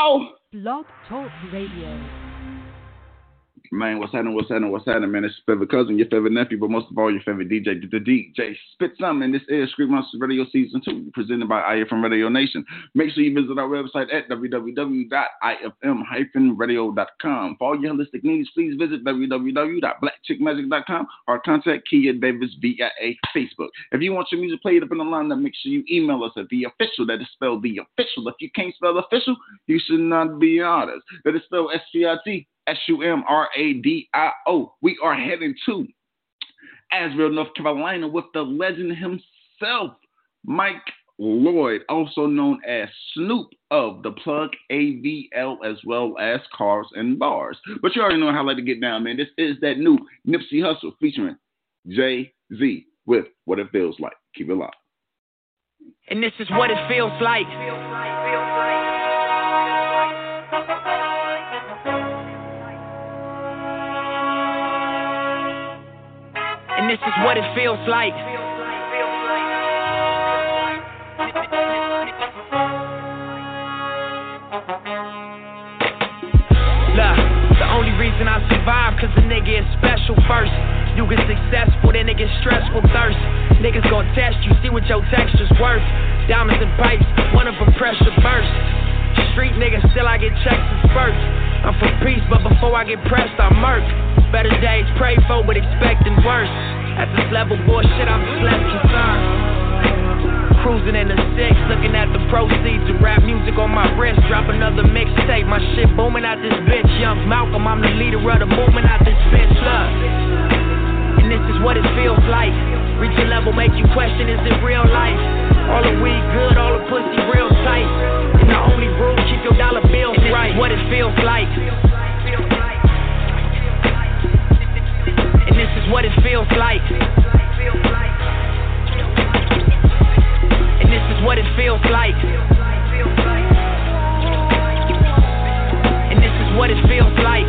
Blog Talk Radio. Man, what's happening, man? It's your favorite cousin, your favorite nephew, but most of all, your favorite DJ, the DJ Spit Something. And this is Street Monsters Radio Season 2, presented by Aya from Radio Nation. Make sure you visit our website at www.ifm-radio.com. For all your holistic needs, please visit www.blackchickmagic.com or contact Kia Davis via Facebook. If you want your music played up in the lineup, make sure you email us at The Official. That is spelled The Official. If you can't spell official, you should not be honest. That is spelled SPIT. SUMRADIO. We are heading to Asheville, North Carolina with the legend himself, Mike Lloyd, also known as Snoop of the Plug AVL, as well as Cars and Bars. But you already know how I like to get down, man. This is that new Nipsey Hussle featuring Jay-Z with What It Feels Like. Keep it locked. And this is what it feels like. And this is what it feels like. Look, the only reason I survive, cause a nigga is special first. You get successful, then it gets stressful thirst. Niggas gon' test you, see what your texture's worth. Diamonds and pipes, one of them pressure burst. Street niggas, still I get checks and spurts. I'm for peace, but before I get pressed, I murk. Better days pray for, but expecting worse. At this level, bullshit, I'm just less concerned. Cruising in the 6, looking at the proceeds of rap music on my wrist. Drop another mixtape, my shit booming out this bitch. Young Malcolm, I'm the leader of the movement out this bitch. Look, and this is what it feels like. Reach a level, make you question, is it real life? All the weed good, all the pussy real tight. And the only rule, keep your dollar bills right. What it feels like. And this is what it feels like. And this is what it feels like. And this is what it feels like.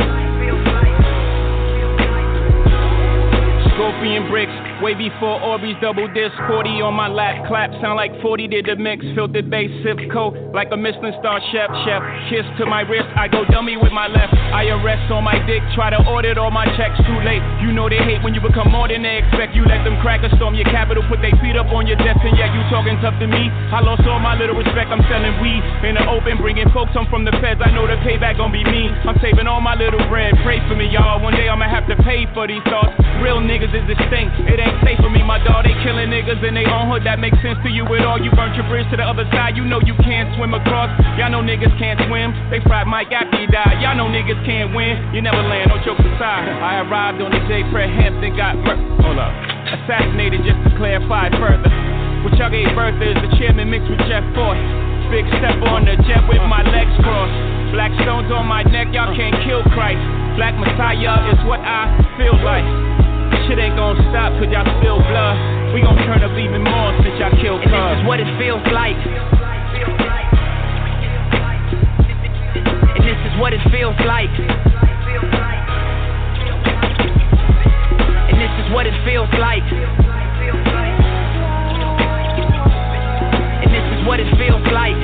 Scorpion bricks. Way before Orbeez double disc, 40 on my lap, clap, sound like 40 did the mix, filtered bass, sip coat, like a Michelin star chef, kiss to my wrist, I go dummy with my left, IRS on my dick, try to audit all my checks, too late, you know they hate when you become more than they expect, you let them crackers storm your capital, put their feet up on your desk, and yet you talking tough to me, I lost all my little respect, I'm selling weed, in the open, bringing folks home from the feds, I know the payback gon' be me, I'm saving all my little bread, pray for me y'all, one day I'ma have to pay for these thoughts, real niggas is extinct, it ain't safe for me, my dog, they killing niggas in their own hood, that makes sense to you at all, you burnt your bridge to the other side, you know you can't swim across, y'all know niggas can't swim, they fried Mike after he died, y'all know niggas can't win, you never land on jokes aside, I arrived on the J. Fred Hampton, got hold up, assassinated just to clarify further, what y'all gave birth is the chairman mixed with Jeff Force, big step on the jet with my legs crossed, black stones on my neck, y'all can't kill Christ, Black Messiah is what I feel like. Shit ain't gon' stop cause y'all spill blood. We gon' turn up even more since y'all killed Cuz. And this is what it feels like. And this is what it feels like. And this is what it feels like. And this is what it feels like.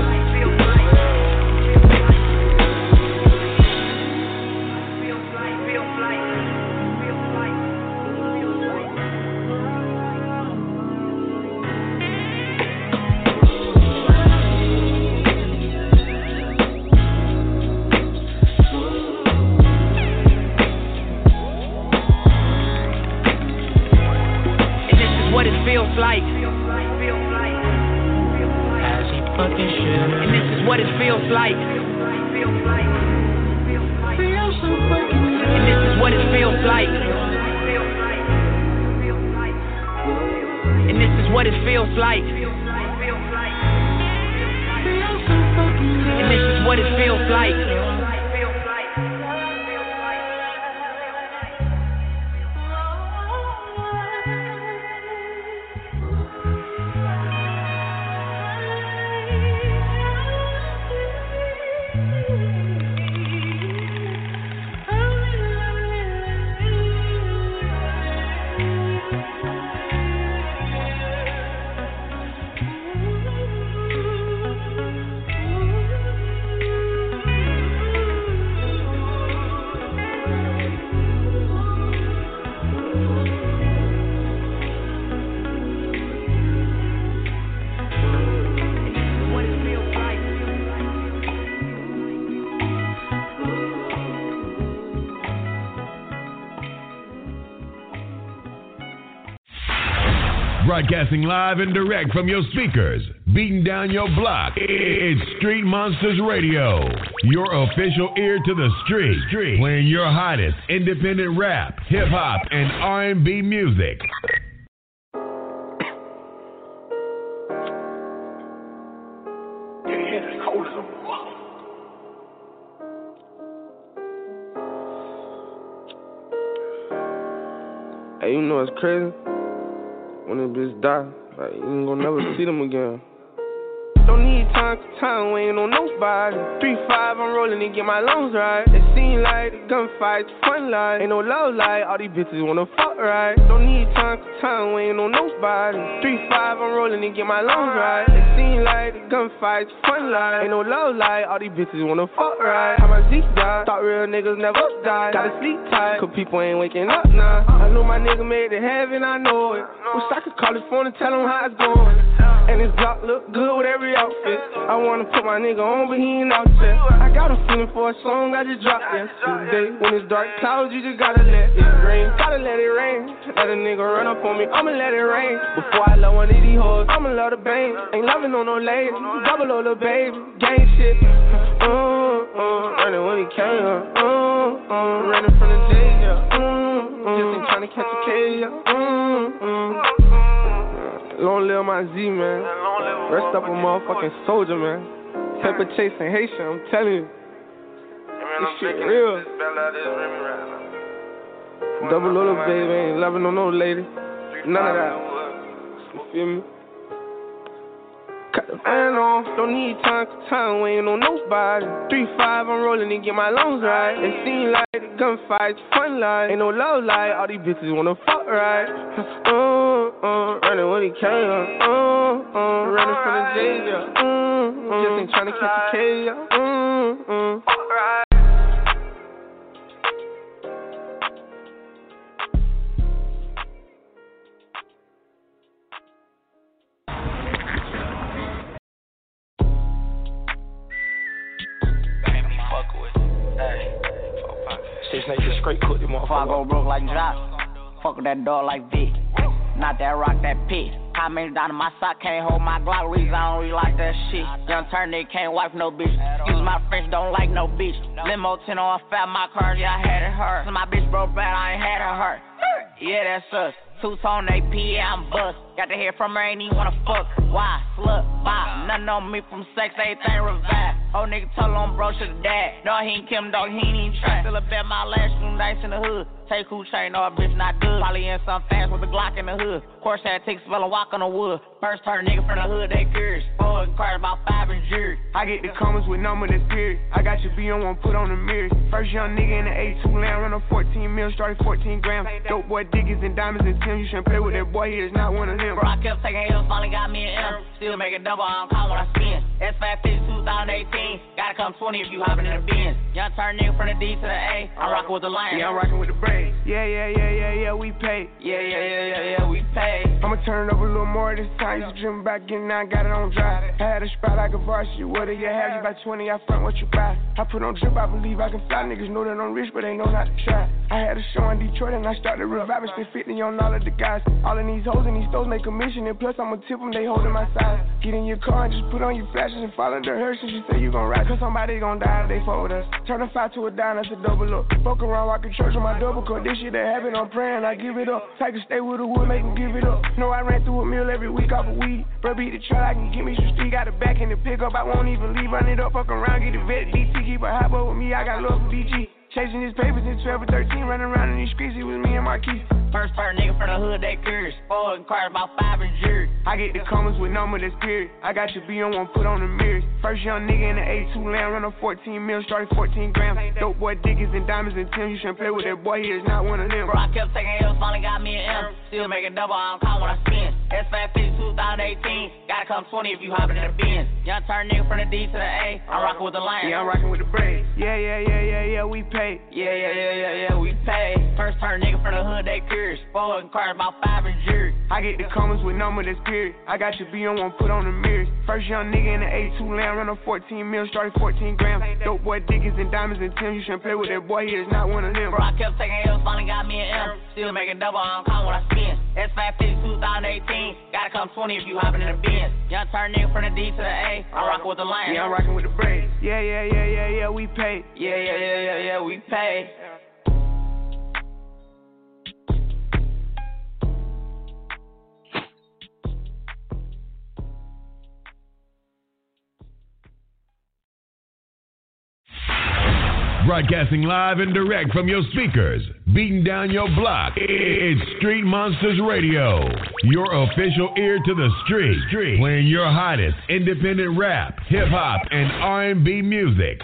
Feels like. As he fucking should. And this is what it feels like. And this is what it feels like. And this is what it feels like. And this is what it feels like. Broadcasting live and direct from your speakers, beating down your block. It's Street Monsters Radio, your official ear to the street, playing your hottest independent rap, hip hop, and R&B music. Hey, you know it's crazy? When a bitch die, like, you ain't gonna never see them again. Don't need time to time, waiting on nobody. 3-5, I'm rolling and get my lungs right. It seem like the gunfights, fun life. Ain't no love life, all these bitches wanna fuck right. Don't need time to time, waiting on nobody. 3-5, I'm rolling and get my lungs right. It seem like the gunfights, fun life. Ain't no love life, all these bitches wanna fuck right. How my Zeke died, thought real niggas never die. Gotta sleep tight, cause people ain't waking up now. I know my nigga made it heaven, I know it. Wish I could call his phone and tell him how it's going. And his block look good with every outfit. I wanna put my nigga on, but he ain't out there. I got a feeling for a song, I just dropped yesterday. When it's dark clouds, you just gotta let it rain. Gotta let it rain. Let a nigga run up on me, I'ma let it rain. Before I love one of these hoes, I'ma love the bang. Ain't loving on no lady, double O the baby. Gang shit. Running when he came up. Running from the jail, just ain't tryna catch a cage, Long live my Z, man. Rest up a motherfucking soldier, man. Paper chasing Haitian, I'm telling you. This shit real. Double little baby, ain't loving on no lady. None of that. You feel me? Cut the fan on, don't need time to time, waiting on nobody. 3-5, I'm rolling and get my lungs right. It seem like the gunfights, fun life. Ain't no love life, all these bitches wanna fuck right. Running when he came up. Running from the jail, just ain't tryna catch a cage, fuck right. Nation straight cook them motherfuckers. Before I go broke like Josh, fuck with that dog like Vic. Not that rock, that pit. How many down in my sock, can't hold my Glock. Reason I don't really like that shit. Young turn nigga can't wipe no bitch. Use my French, don't like no bitch. Limo 10 on fat, my car, yeah, I had it hurt. So my bitch broke bad, I ain't had it hurt. Yeah, that's us. Two-tone AP, yeah, I'm bust. Got to hear from her, ain't even wanna fuck. Why? Slut, bop. Nothing on me from sex, everything revive. Old nigga told on bro to the dad. No, he ain't Kim, dog, he ain't even try. Still a bet my last room nights in the hood. Take who chain, no, a bitch not good. Probably in some fast with the Glock in the hood. Course had take spell and walk on the wood. First turn nigga from the hood, they curious. Boy, inquired about 5 and jury. I get the comments with number that's period. I got your B on one, put on the mirror. First young nigga in the A2 land, run a 14 mil, started 14 grams. Dope boy Dickies and diamonds and Tim. You shouldn't play with that boy, he is not one of them. Bro, I kept taking L's, finally got me an M. Still making double, I don't call when I spin. S550 2018, gotta come 20 if you hopping in the Benz. Young turn nigga from the D to the A, I'm rocking with the Lions. Yeah, I'm rocking with the Braves. Yeah, we pay. Yeah, we pay. I'ma turn it up a little more this time. Used to dream about getting out, got it on dry. I had a spot like a varsity. What do you have? You buy 20, I front what you buy. I put on drip, I believe I can fly. Niggas know that I'm rich, but they know not to try. I had a show in Detroit and I started reviving. Spent 50 on all of the guys. All of these hoes and these stores make commission. And plus I'ma tip them, they holding my size. Get in your car and just put on your flashes and follow the hearse. And she say you gon' ride, cause somebody gon' die if they fuck with us. Turn a 5 to a dime, that's a double up. Fuck around, walk in church on my double cut. This shit that happen, I'm praying, I give it up. Take a stay with the wood, make them give it up. No, I ran through a meal every week off of weed. Bro, beat the truck, I can get me some street. Got it back in the pickup, I won't even leave. Run it up, fuck around, get the vet. DT, keep a hot boy with me, I got love for DG. Chasing his papers in 12 or 13, running around in these streets, it was me and Marquise. First nigga from the hood, they curious. Boy, inquired about 5 and jury. I get the comments with number that's period. I got your B on one, put on the mirrors. First young nigga in the A2 land, run a 14 mil, started 14 grams. Dope boy Dickies and diamonds and Tim. You shouldn't play with that boy, he is not one of them. Bro, I kept taking L's, finally got me an M. Still making double, I don't call when I spin. S550 2018, gotta come 20 if you hopping in the Benz. Young turn nigga from the D to the A, I'm rocking with the Lions. Yeah, I'm rocking with the Braves. Yeah, we pay. Yeah, we pay. First turn nigga from the hood, they curious. Boy, inquired about 5 and jury. I get the comments with number that's period. I got your B on one, put on the mirrors. First young nigga in the A2 land, run a 14 mil, started 14 grams. Dope boy Dickies and diamonds and Tim. You shouldn't play with that boy, he is not one of them. Bro, I kept taking L's, finally got me an M. Still making double, I don't call when I spin. S550 2018. Gotta come 20 if you hopping in the Benz. Young turn nigga from the D to the A. I'm rocking with the Lions. Yeah, I'm rocking with the Braves. Yeah, we paid. Yeah, we paid. Broadcasting live and direct from your speakers, beating down your block. It's Street Monsters Radio, your official ear to the street, playing your hottest independent rap, hip hop, and R&B music.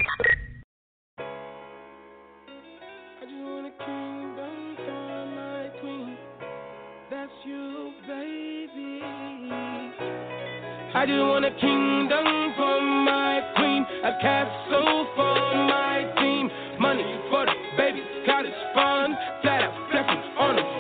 I just want a kingdom for my queen. That's you, baby. I just want a kingdom for my queen, a castle for my team. Money for the babies, college fun, flat out flexing on the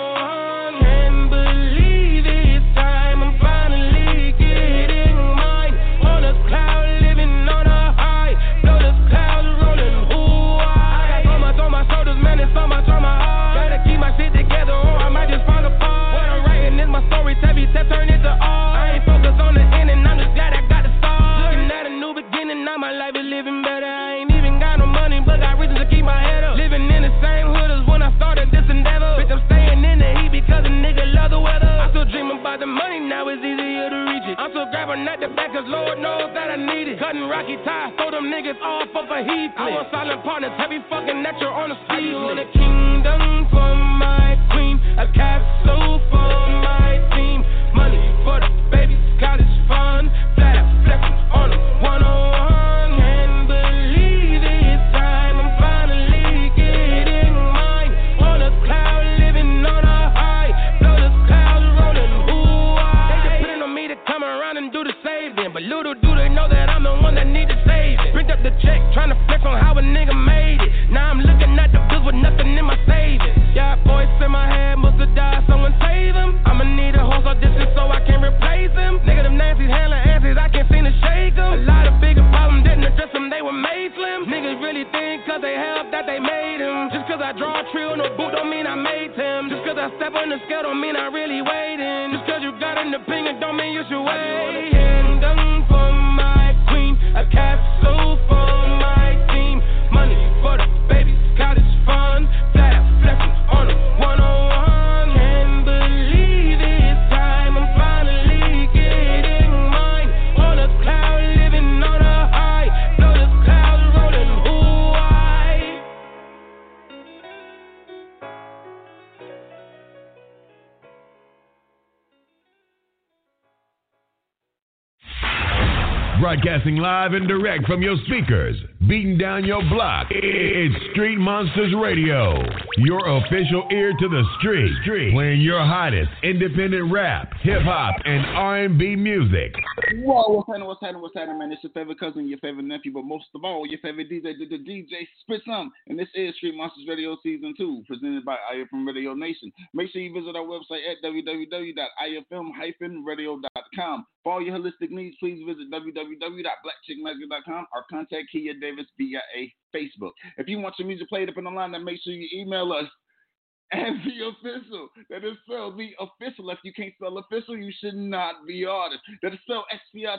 101. Can't believe it's time, I'm finally getting mine. On a cloud, living on a high, blow the clouds rolling, ooh, I got so much on my shoulders, man, it's so much on my heart. Gotta keep my shit together or I might just fall apart. What I'm writing is my story, every step turn into art. I ain't focused on the end and I'm just glad I got the start. Looking at a new beginning, now my life is living better. I ain't even got no money, but got reasons to keep my head up. Living in the same hood as when I started this endeavor. Bitch, I'm staying in the heat because a nigga love the weather. I still dream about the money, now it's easier to reach it. I'm still grabbing at the back cause Lord knows that I need it. Cutting rocky ties, throw them niggas off of a heat. I want silent partners, heavy fucking that you're on the speed. I want a kingdom for my queen, a castle for my team. Money for the babies, college fun, flat out flexing on the 101. Can't believe it's time, I'm finally getting mine. On a cloud, living on a high, blow the clouds rolling, ooh, they depending on me to come around and do the saving, but little do they know that I'm the one that need to save it. Print up the check, trying to flex on how a nigga made it. Now I'm looking at the bills with nothing in my savings. Yeah, voice in my head must have died, someone save him. I'ma need a horse or distance so I can replace him. Nigga, them Nancy's handling answers, I can't seem to shake them. A lot of bigger problems didn't address them, they were made slim. Niggas really think cause they helped that they made him. Just cause I draw a tree on a boot don't mean I made him. Just cause I step on the scale don't mean I really waiting. Just cause you got an opinion don't mean you should wait. Kingdom for my queen, a castle for my team. Money for the babies, college fun, flat out flexing on the 101. Can't believe it's time, I'm finally getting mine. On a cloud, living on a high, blow the clouds rolling, ooh, Broadcasting live and direct from your speakers, beating down your block. It's Street Monsters Radio, your official ear to the street, playing your hottest independent rap, hip hop, and R&B music. Whoa, what's happening, man? It's your favorite cousin, your favorite nephew, but most of all, your favorite DJ, the DJ Spit Some. And this is Street Monsters Radio Season 2, presented by IFM Radio Nation. Make sure you visit our website at www.ifm-radio.com. For all your holistic needs, please visit www.blackchickmagic.com or contact Kia Davis via Facebook. If you want your music played up in the line, then make sure you email us at The Official. That is spelled The Official. If you can't spell official, you should not be artist. That is spelled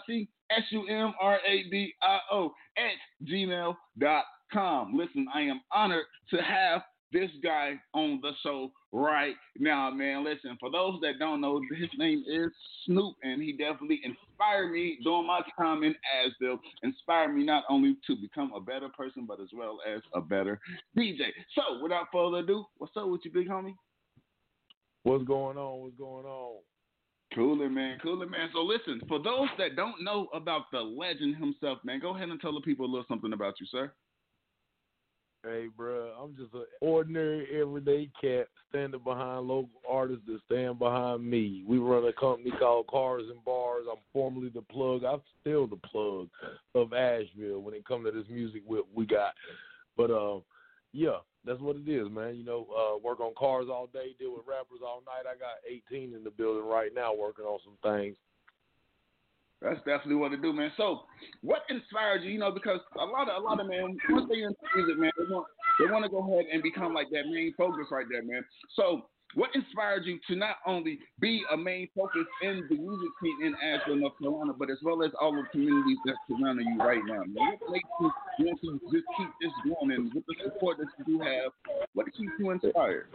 SPITSUMRADIO at gmail.com. Listen, I am honored to have this guy on the show right now, man. Listen, for those that don't know, his name is Snoop, and he definitely inspired me during my time in Asheville. Inspired me not only to become a better person, but as well as a better DJ. So, without further ado, what's up with you, big homie? What's going on? Cooler, man. So, listen, for those that don't know about the legend himself, man, go ahead and tell the people a little something about you, sir. Hey, bro, I'm just an ordinary, everyday cat standing behind local artists that stand behind me. We run a company called Cars and Bars. I'm formerly the plug. I'm still the plug of Asheville when it comes to this music we got. But, yeah, that's what it is, man. You know, work on cars all day, deal with rappers all night. I got 18 in the building right now working on some things. That's definitely what to do, man. So, what inspired you? You know, because a lot of men, once they into music, man, they want to go ahead and become like that main focus right there, man. So, what inspired you to not only be a main focus in the music scene in Asheville, North Carolina, but as well as all the communities that's surrounding you right now? What makes you want to just keep this going, and with the support that you do have, what keeps you inspired?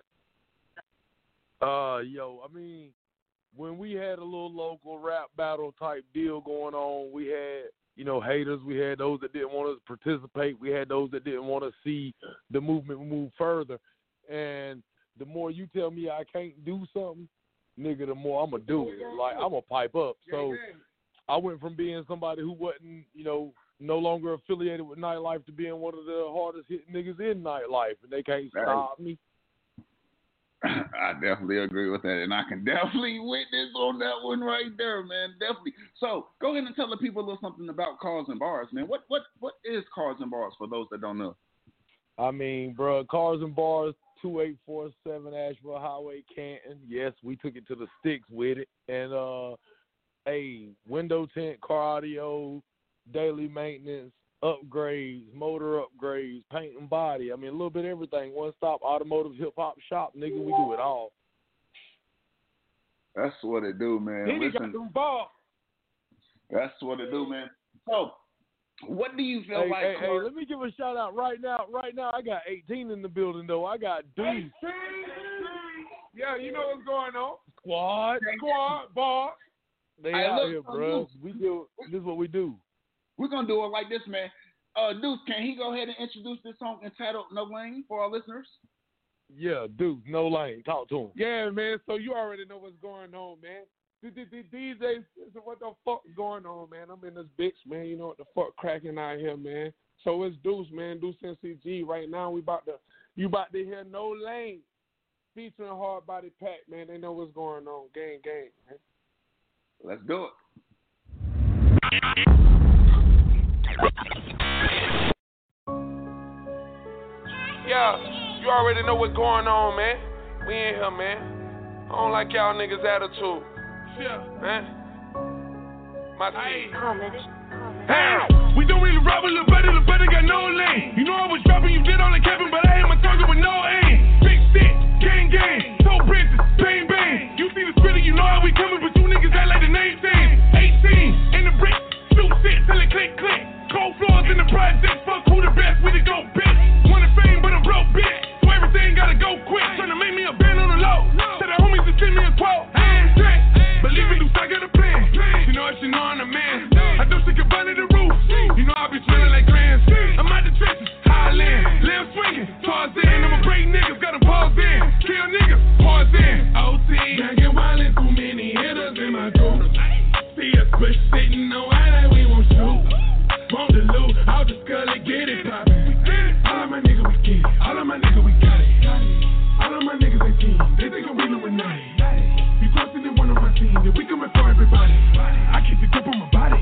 I mean, when we had a little local rap battle type deal going on, we had, haters. We had those that didn't want us to participate. We had those that didn't want to see the movement move further. And the more you tell me I can't do something, nigga, the more I'm going to do it. Like, I'm going to pipe up. So I went from being somebody who wasn't, no longer affiliated with nightlife to being one of the hardest hit niggas in nightlife. And they can't stop me. I definitely agree with that, and I can definitely witness on that one right there, man. Definitely. So go ahead and tell the people a little something about Cars and Bars, man. What is Cars and Bars for those that don't know? I mean, bro, Cars and Bars, 2847 Asheville Highway, Canton. Yes, we took it to the sticks with it. And window tint, car audio, daily maintenance, upgrades, motor upgrades, paint and body. I mean, a little bit of everything. One-stop automotive hip-hop shop, nigga, we do it all. That's what it do, man. Listen, that's what it do, man. So, what do you feel like? Hey, let me give a shout-out right now. Right now, I got 18 in the building, though. I got Deuce. Yeah, you know what's going on. Squad, bar. They out here, bro. This is what we do. We're going to do it like this, man. Deuce, can he go ahead and introduce this song entitled No Lane for our listeners? Yeah, Deuce, No Lane. Talk to him. Yeah, man. So you already know what's going on, man. DJs, what the fuck is going on, man? I'm in this bitch, man. You know what the fuck cracking out here, man. So it's Deuce, man. Deuce NCG. Right now, you about to hear No Lane featuring Hard Body Pack, man. They know what's going on. Gang, man. Let's do it. Yeah, you already know what's going on, man. We in here, man. I don't like y'all niggas' attitude. Yeah, man. My team. Hey, we don't really rob with Lil Buddy got no lane. You know I was dropping, you did all the capping, but I hit my target with no aim. Big stick, gang, toe princess, bang. You see the spitter, you know how we coming, but you niggas act like the name thing. 18 in the brick, new shit, till it click. Cold floors in the project, fuck who the best, we the go, bitch. Wanted fame, but I'm broke, bitch. So everything gotta go quick. Tryna make me a band on the low. Tell the homies to send me a quote. Believe me, Deuce, I got a plan. You know I'm the man. I do shit combine to the roof. You know I be smelling like glands. I'm out the trenches, Highland, lamb swinging, Tarzan. I'm a break niggas, got them paused in. Kill niggas, pause in. OT, back and wildin', too many hitters in my group. See us push sitting on high like we won't shoot. Want the loot, I'll just gully, get it poppin'. All of my niggas, we get it. All of my niggas, we got it. All of my niggas, they team. They think I'm real with night. You crossing in one of my team, then we coming for everybody. I keep the grip on my body.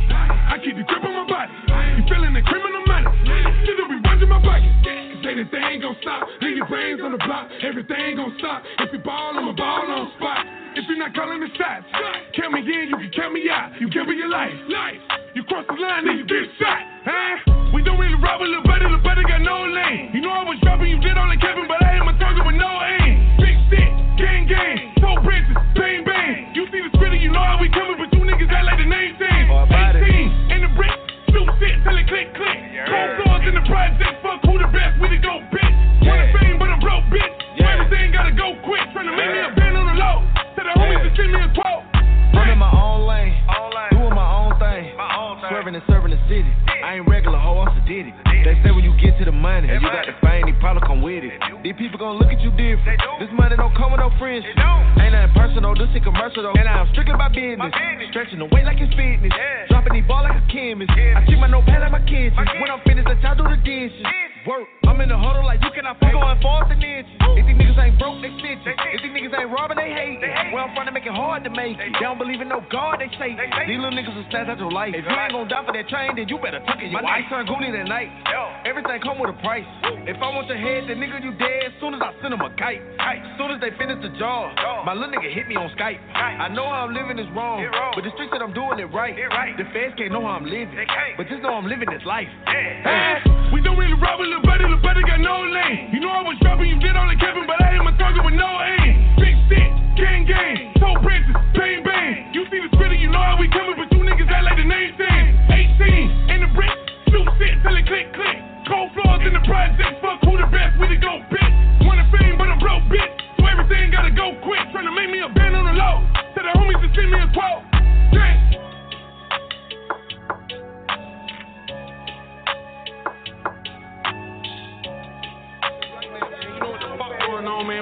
You feeling the criminal money? Shit will be running my pocket. Say that they ain't gon' stop. Leave your brains on the block. Everything gon' stop. If you ball, I'ma ball on spot. If you're not calling the shots, count me in, you can count me out. You give me your life. You cross the line, then you get shot. We don't really rob with Lil Buddy got no lane. You know I was dropping, you did all the capping, but I hit my target with no aim. Big stick, gang, toe princess, bang. You see the spitter, you know how we coming, but you niggas act like the name thing. 18 in the brick, new shit, till it click. Cold floors in the project, fuck who the best, we the go, bitch. Wanted fame, but I'm broke, bitch. So everything gotta go quick. Tryna make me a band on the low. Tell the homies to send me a quote. I'm in my own lane, doing my own thing. Swerving and serving the city. I ain't regular, ho, I'm sedated. They say when you get to the money, you got the fame, they probably come with it. These people gon' look at you different. This money don't come with no friends. Ain't nothing personal, this shit commercial though. And I'm strictly about business. Stretching the weight like it's fitness. Dropping these ball like a chemist. I treat my notepad like my kitchen. When I'm finished, let y'all do the dishes. Work, I'm in the huddle like you cannot fuck going forth and inches. If these niggas ain't broke, they snitching. If these niggas ain't robbing, they hate it. Where I'm from, they make it hard to make it. They don't believe in no God, they say it. These little niggas will snatch out your life. If you ain't gon' die for that train, then you better tuck in your wife. My turn Goonie that night. Everything come with a price. If I want your head, then nigga you dead. As soon as I send them a kite. As soon as they finish the job, my little nigga hit me on Skype. I know how I'm living is wrong, but the streets said I'm doing it right. The feds can't know how I'm living, but just know I'm living this life. We don't really rob with Lil Buddy got no lane. You know I was dropping, you did all the capping, but I hit my target with no aim. Big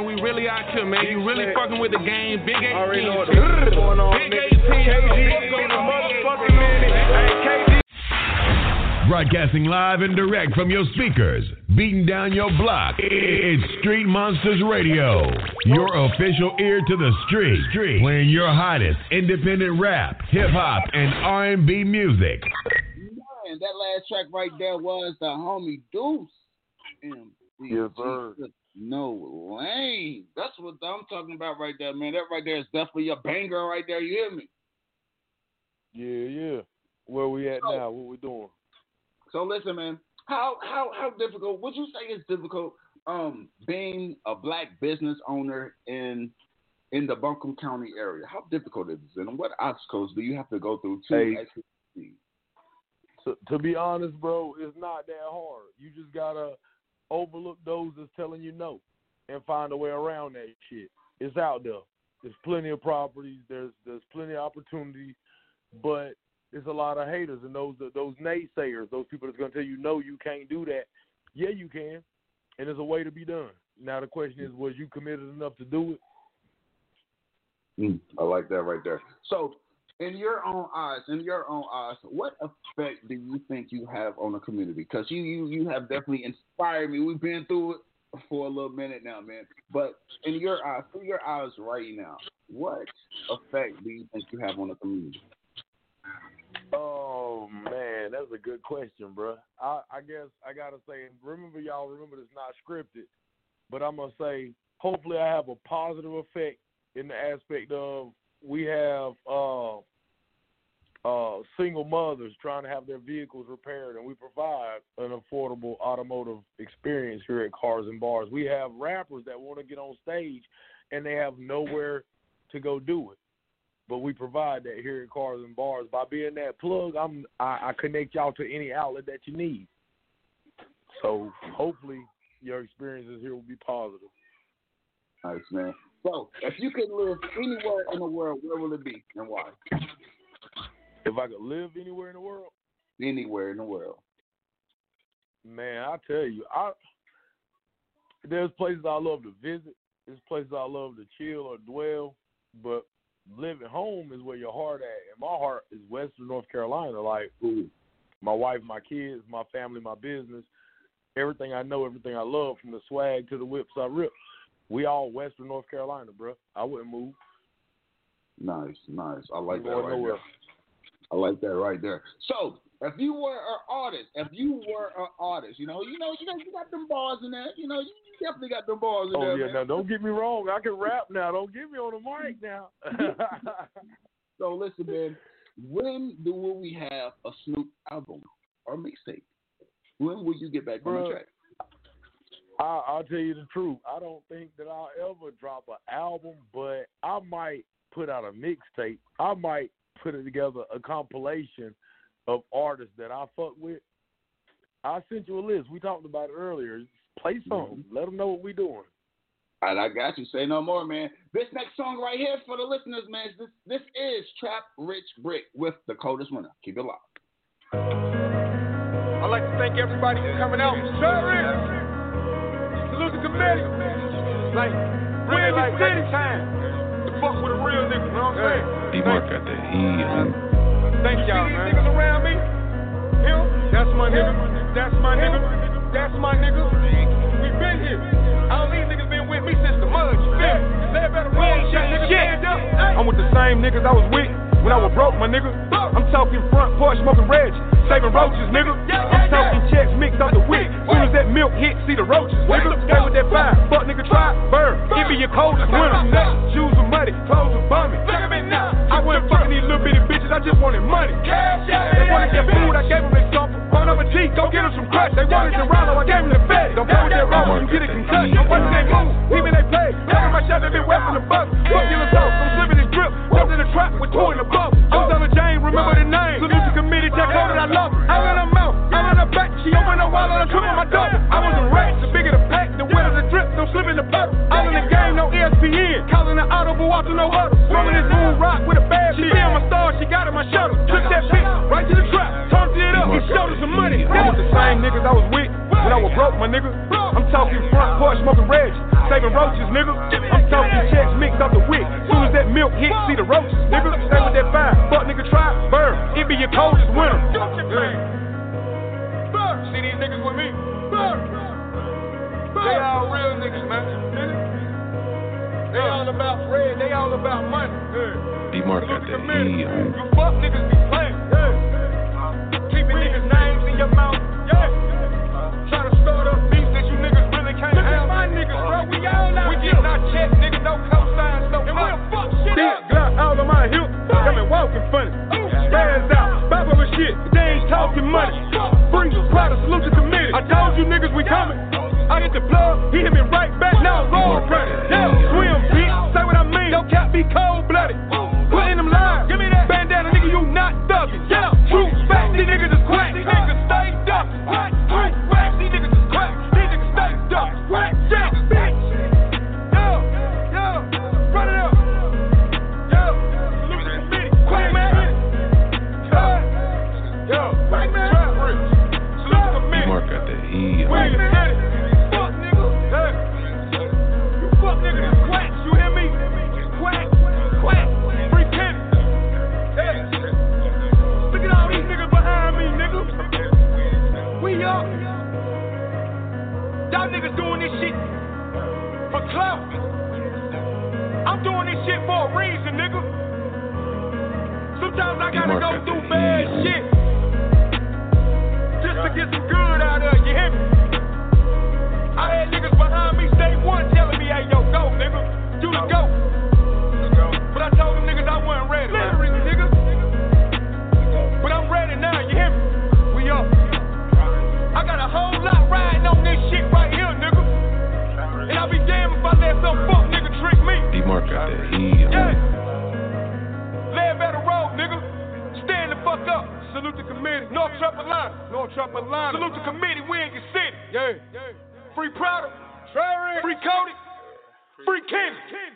we really out here, man. You really fucking with the game. Big 18. Already know what's going on. Big 18. KG, go to motherfucking minute. Hey, KG. Broadcasting live and direct from your speakers, beating down your block. It's Street Monsters Radio, your official ear to the street, playing your hottest independent rap, hip hop, and R&B music. Man, that last track right there was the homie Deuce. Yes, sir. No lane. That's what I'm talking about right there, man. That right there is definitely a banger right there. You hear me? Yeah. Where we at now? What we doing? So listen, man. How difficult would you say it's difficult being a black business owner in the Buncombe County area? How difficult is it, and what obstacles do you have to go through to actually succeed? To be honest, bro, it's not that hard. You just gotta overlook those that's telling you no and find a way around that shit. It's out there. There's plenty of properties. There's plenty of opportunity, but there's a lot of haters and those naysayers, those people that's gonna tell you no, you can't do that. Yeah, you can, and there's a way to be done. Now the question is, was you committed enough to do it? I like that right there. So, in your own eyes, what effect do you think you have on the community? Because you have definitely inspired me. We've been through it for a little minute now, man. But in your eyes, through your eyes right now, what effect do you think you have on the community? Oh, man, that's a good question, bro. I guess I got to say, remember, this is not scripted, but I'm going to say, hopefully I have a positive effect in the aspect of we have single mothers trying to have their vehicles repaired, and we provide an affordable automotive experience here at Cars and Bars. We have rappers that want to get on stage, and they have nowhere to go do it. But we provide that here at Cars and Bars. By being that plug, I connect y'all to any outlet that you need. So hopefully your experiences here will be positive. Nice, man. So if you could live anywhere in the world, where will it be and why? If I could live anywhere in the world? Anywhere in the world. Man, I tell you, there's places I love to visit. There's places I love to chill or dwell. But living home is where your heart at. And my heart is Western North Carolina. Like, my wife, my kids, my family, my business, everything I know, everything I love, from the swag to the whips I rip. We all Western North Carolina, bro. I wouldn't move. Nice. I like that right there. I like that right there. So, if you were an artist, you know, you got them bars in there. You know, you definitely got them bars in there. Oh, yeah, man. Now, don't get me wrong. I can rap now. Don't get me on the mic now. So, listen, man. When will we have a Snoop album or mixtape? When will you get back on the track? I'll tell you the truth. I don't think that I'll ever drop an album, but I might put out a mixtape. I might put it together, a compilation of artists that I fuck with. I sent you a list. We talked about it earlier. Play something. Let them know what we doing. All right, I got you. Say no more, man. This next song right here for the listeners, man, this is Trap Rich Brick with The Coldest Winter. Keep it locked. I'd like to thank everybody for coming out. Salute the committee. Like, really like any time. To fuck with a real nigga, you know what I'm saying? D-Mark got that E. Thank y'all, man. Niggas around me. Him, that's my nigga. That's my nigga. That's my nigga. We been here. All these niggas been with me since the mud, you feel me? They better roll shit, nigga. Stand up. I'm with the same niggas I was with when I was broke, my nigga. I'm talking front porch, smoking Reg, saving roaches, nigga. I'm talking checks mixed off the wick. Soon as that milk hit, see the roaches, nigga. Stay with that fire, fuck nigga, try, burn. Give me your coldest winter. Shoes are muddy, clothes are bummy. Look at me now. I wasn't fucking these little bitty bitches, I just wanted money. They wanted that food, I gave them a example. On over G, go get them some crush. They wanted the Rollo, I gave them the fed. Don't play with that roll, you get a concussion. Don't watch that move, even they play. Every my shot, they been wet from the bus. Fuck you, let's go. I'm slipping this grip, jumped in the trap with two in the bubble. I'm Donna Jane, remember the name. Salute the committee, tell her that I love her. I'm in her mouth, I'm in her back. She open her wallet, I'm tripping my dog. I was a rat, the bigger the pack, the wetter the drip, don't slip in the bottle. I'm in the game, no ESPN. Calling the audible, walking no huddle. Swimming this moon rock with a bad bitch. She feel my star, she got in my shuttle. Took that bitch right to the trap, turned it up, and showed her some money. I'm with the same niggas I was with when I was broke, my nigga. I'm talking front porch, smoking Reg, saving roaches, nigga. I'm talking checks mixed up the wick. Soon as that milk hit, see the roaches, nigga. Stay with that fire. Fuck nigga, try, burn. It be your coldest winter. See these niggas with me? They all real niggas, man. They all about bread. They all about money. D-Mark got that E. You fuck niggas be playing. Keeping niggas' names in your mouth. Try to start up beef that you niggas really can't handle. My niggas, bro. We all out. We getting our check, nigga. No cosigns, no fuck shit. Big Glock all on my hip. Got me walking funny. Spaz out. Bop over shit. They ain't talking money. Free, proud of salute to committee. I told you niggas we coming. I hit the plug, he hit me right back, now I'm roll running. Now swim, bitch, say what I mean, no cap be cold-blooded. Put in them lines, give me that bandana, nigga, you not thugging. Yeah, true facts, these niggas is quack, these niggas stay duck. True facts, these niggas is quack, these niggas stay duck. Yeah, bitch. Yo, run it up. Yo, salute to the city, quack man. Yo, quack man. Salute to the city. D-Mark got that E. Nigga, this quack, you hear me? Quack, free penny. Hey, look at all these niggas behind me, nigga. We up. Y'all niggas doing this shit for clout. I'm doing this shit for a reason, nigga. Sometimes I gotta go through bad shit just to get some good out of it, you hear me? I had niggas behind me day one telling me, hey, yo, go, nigga. You the go. But I told them niggas I wasn't ready. Literally, nigga. But I'm ready now, you hear me? We up. I got a whole lot riding on this shit right here, nigga. And I'll be damned if I let some fuck nigga trick me. D-Mark got that E. Yeah. Lay a better road, nigga. Stand the fuck up. Salute the committee. North Trapper Line. Salute the committee. We in your city. Yeah. Free Prada, free Cody, free Ken.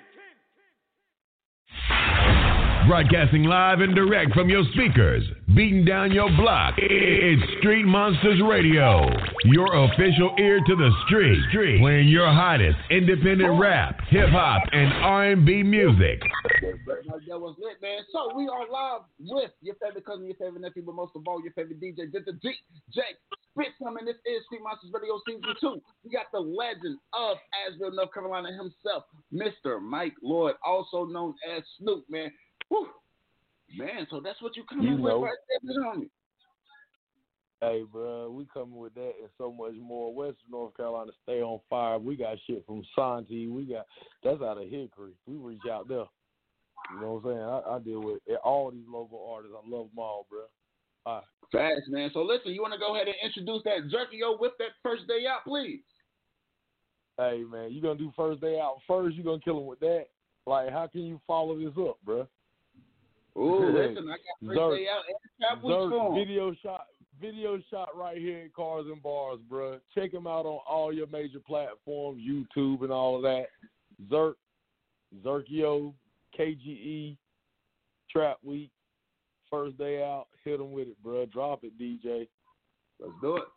Broadcasting live and direct from your speakers, beating down your block. It's Street Monsters Radio, your official ear to the street, playing your hottest independent rap, hip hop, and R&B music. That was lit, man. So we are live with your favorite cousin, your favorite nephew, but most of all, your favorite DJ, the DJ Spit coming. This is Street Monsters Radio Season 2. We got the legend of Asheville, North Carolina himself, Mr. Mike Lloyd, also known as Snoop, man. Whew. Man, so that's what you coming with right there, homie. Hey, bro, we coming with that and so much more. Western North Carolina, stay on fire. We got shit from Santi. That's out of Hickory. We reach out there. You know what I'm saying? I deal with all these local artists. I love them all, bro. All right. Fast, man. So listen, you want to go ahead and introduce that Jerky-O with that first day out, please? Hey, man, you going to do first day out first? You going to kill him with that? Like, how can you follow this up, bro? Ooh, listen, I got first day out and Trap Week form. Video shot right here in Cars and Bars, bro. Check him out on all your major platforms, YouTube and all of that. Jerky-O, KGE, Trap Week, first day out. Hit him with it, bro. Drop it, DJ. Let's do it.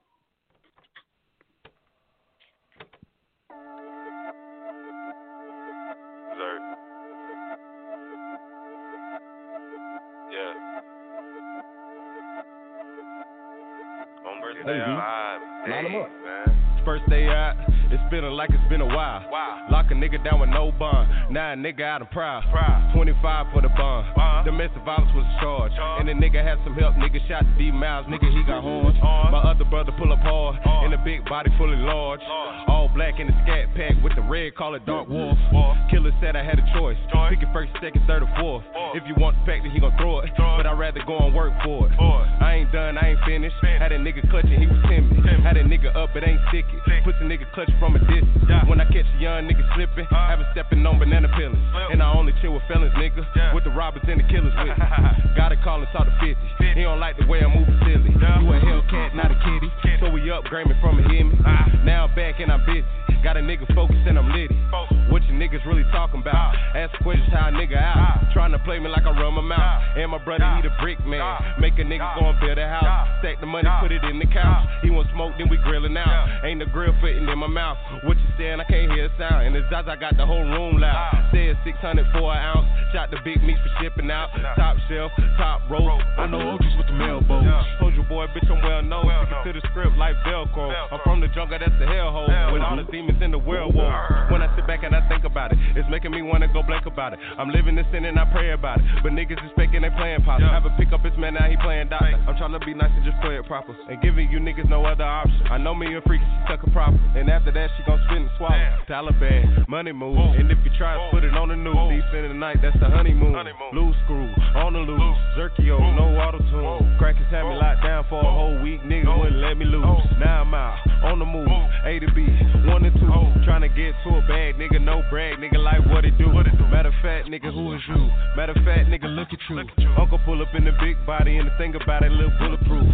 First day out, it's feeling like it's been a while. Lock a nigga down with no bond. Now a nigga out of proud. 25 for the bond. Domestic violence was a charge. And the nigga had some help. Nigga shot D Miles. Nigga, he got horns. My other brother pull up hard. In a big body fully large. All black in the scat pack with the red, call it Dark Wolf. Killer said I had a choice. Pick it first, second, third, or fourth. If you want the fact that he gon' throw it. But I'd rather go and work for it. I ain't done, I ain't finished. Had a nigga clutching, he was timid. Had a nigga up, it ain't sticky. Pussy nigga clutch from a distance. When I catch a young nigga slipping, I have a stepping on banana peelings. And I only chill with felons, nigga. With the robbers and the killers with me. Gotta call and talk to 50. He don't like the way I'm moving silly. You a Hellcat, not a kitty. So we upgrading from a hear me. Now I'm back and I'm busy. Got a nigga focused and I'm litty. What you niggas really talking about? Ask questions how a nigga out. Trying to play me like I run my mouth. And my brother, he the brick man. Make a nigga go and build a house. Stack the money, put it in the couch. He want smoke, then we grillin' out. Ain't the grill fitting in my mouth. What you saying? I can't hear a sound. And the Zaza got the whole room loud. Said 600 for an ounce. Shot the big meat for shipping out. Top shelf, top rope. I know OGs with the mailboats. Told you boy, bitch, I'm well known. Stick to the script like Velcro. I'm from the jungle, that's the hellhole. With all the demons in the werewolf. When I sit back and I think about it, it's making me wanna go blank about it. I'm living this sin and I pray about it. But niggas is faking, they playing pop. Have a pick up his man, now he playing doctor. I'm trying to be nice and just play it proper. And giving you niggas no other option. I know me a freak, she suck a proper. And after that, she gon' spin and swallow. Taliban, money move. And if you try to put it on the news, deep in the night, that's the honeymoon. Loose screw, on the loose. Zerkio, no auto-tune. Crackers had me locked down for a whole week, nigga wouldn't let me loose. Now I'm out, on the move, A to B, 1 to 2. Trying to get to a bag, nigga, no brag, nigga, like what it do. Matter of fact, nigga, who is you? Matter of fact, nigga, look at you. Uncle pull up in the big body, and the thing about it, little bulletproof.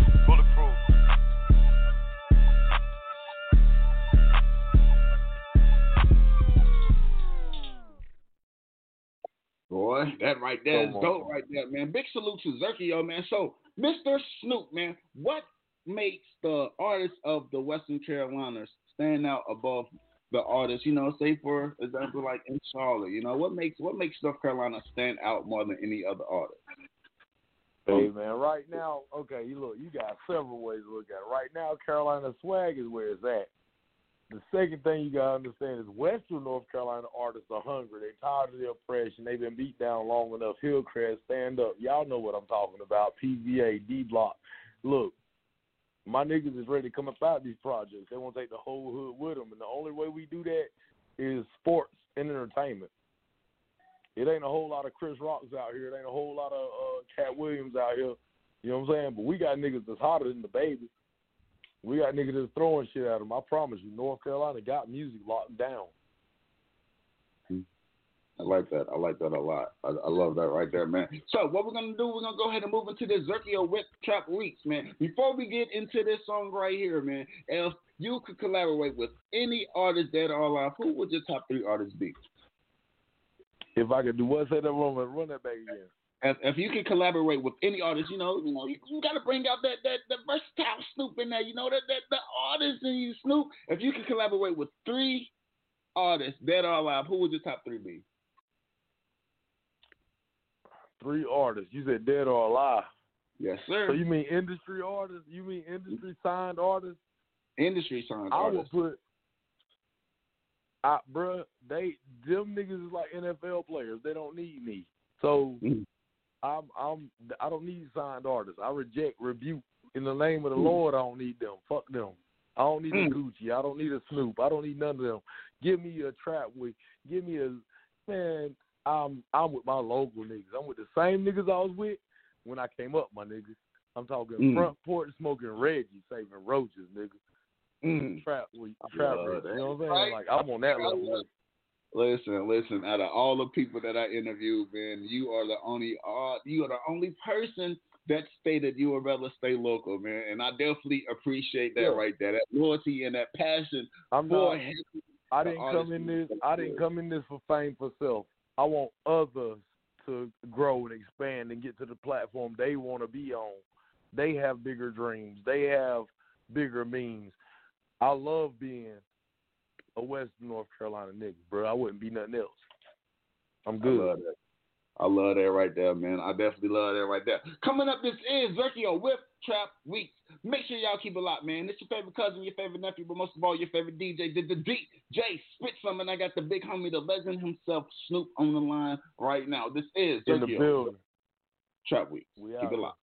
Boy, that right there is dope right there, man. Big salute to Zerkio, man. So, Mr. Snoop, man, what makes the artists of the Western Carolinas stand out above the artists, you know, say for example, like in Charlotte, you know, what makes North Carolina stand out more than any other artist? Hey, man, right now, okay, you got several ways to look at it. Right now, Carolina swag is where it's at. The second thing you got to understand is Western North Carolina artists are hungry. They're tired of the oppression. They've been beat down long enough. Hillcrest, stand up. Y'all know what I'm talking about. PVA, D-Block. Look, my niggas is ready to come up out these projects. They want to take the whole hood with them. And the only way we do that is sports and entertainment. It ain't a whole lot of Chris Rocks out here. It ain't a whole lot of Cat Williams out here. You know what I'm saying? But we got niggas that's hotter than the baby. We got niggas that's throwing shit at them. I promise you, North Carolina got music locked down. I like that. I like that a lot. I love that right there, man. So what we're going to do, we're going to go ahead and move into this Zerkio Whip Trap Weeks, man. Before we get into this song right here, man, if you could collaborate with any artist dead or alive, who would your top 3 artists be? If I could do what? Say that wrong, run that back again. If you can collaborate with any artist, you got to bring out that versatile Snoop in there. You know, that the artist in you, Snoop. If you can collaborate with 3 artists, dead or alive, who would your top 3 be? 3 artists. You said dead or alive. Yes, sir. So you mean industry artists? You mean industry signed artists? Industry signed artists. I would put, bruh, them niggas is like NFL players. They don't need me. So. I don't need signed artists. I rebuke in the name of the Lord. I don't need them. Fuck them. I don't need a Gucci. I don't need a Snoop. I don't need none of them. Give me a Trap Week. Give me a man. I'm with my local niggas. I'm with the same niggas I was with when I came up, my niggas. I'm talking front porch smoking Reggie, saving roaches, nigga. Trap Week. Trap Week. You know what I'm saying? Like I'm on that level. Listen. Out of all the people that I interviewed, man, you are the only person that stated you would rather stay local, man. And I definitely appreciate that right there. That loyalty and that passion. I didn't come in this for fame for self. I want others to grow and expand and get to the platform they want to be on. They have bigger dreams. They have bigger means. I love being a Western North Carolina nigga, bro. I wouldn't be nothing else. I'm good. I love that right there, man. I definitely love that right there. Coming up, this is Zerkio Whip Trap Weeks. Make sure y'all keep it locked, man. It's your favorite cousin, your favorite nephew, but most of all, your favorite DJ, the DJ Spit Some, and I got the big homie, the legend himself, Snoop, on the line right now. This is in the building. Trap Weeks. Keep it locked.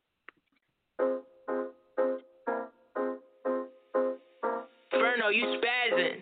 Ferno, you spazzing.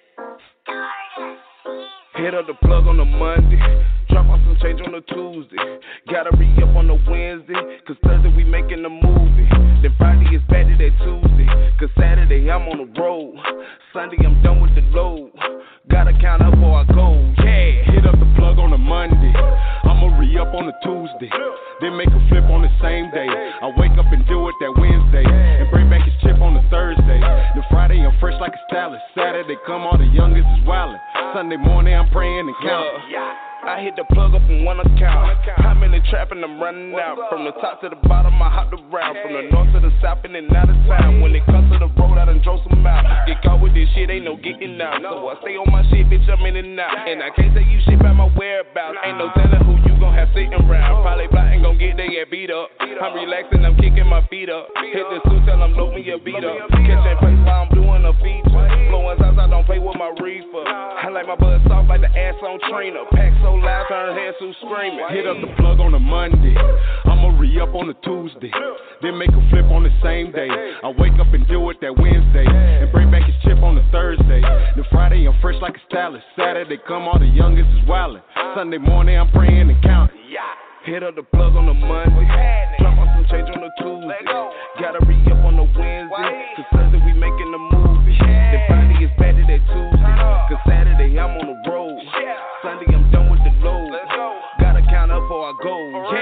Hit up the plug on a Monday, drop off some change on a Tuesday. Gotta re-up on a Wednesday, cause Thursday we making a movie. Then Friday is back to that Tuesday, cause Saturday I'm on the road. Sunday I'm done with the load, gotta count up before I go, yeah. Hit up the plug on a Monday, I'ma re-up on a Tuesday. Then make a flip on the same day. I wake up and do it that Wednesday, and bring back his chip on the Thursday. Then Friday I'm fresh like a stylist. Saturday come, all the youngest is wildin'. Sunday morning I'm praying and counting. I hit the plug up on one account. I'm in the trap and I'm running out. From the top to the bottom, I hopped around. From the north to the south and then out of town. When it comes to the road, I done drove some out. Get caught with this shit, ain't no getting out. So I stay on my shit, bitch, I'm in and out. And I can't tell you shit about my whereabouts. Ain't no telling who you gon' have sitting around. Probably block ain't gon' get they get beat up. I'm relaxing, I'm kicking my feet up. Hit the suit till I'm loading your beat up. Catch that place while I'm doing a feature. Blowing sounds, I don't play with my reefer. I like my buzz soft like the ass on Trina. Pack so loud, turn heads so screaming. Hit up the plug on a Monday, I'ma re-up on a Tuesday, then make a flip on the same day. I wake up and do it that Wednesday, and bring back his chip on the Thursday. Then Friday I'm fresh like a stylist. Saturday come, all the youngest is wildin'. Sunday morning I'm praying and counting. Hit up the plug on the Monday, drop on some change on the Tuesday. Gotta re-up on the Wednesday, cause Thursday we making the movie. Then Friday is back to that Tuesday, cause Saturday I'm on the road. Sunday I'm done with the load. Gotta count up before I go.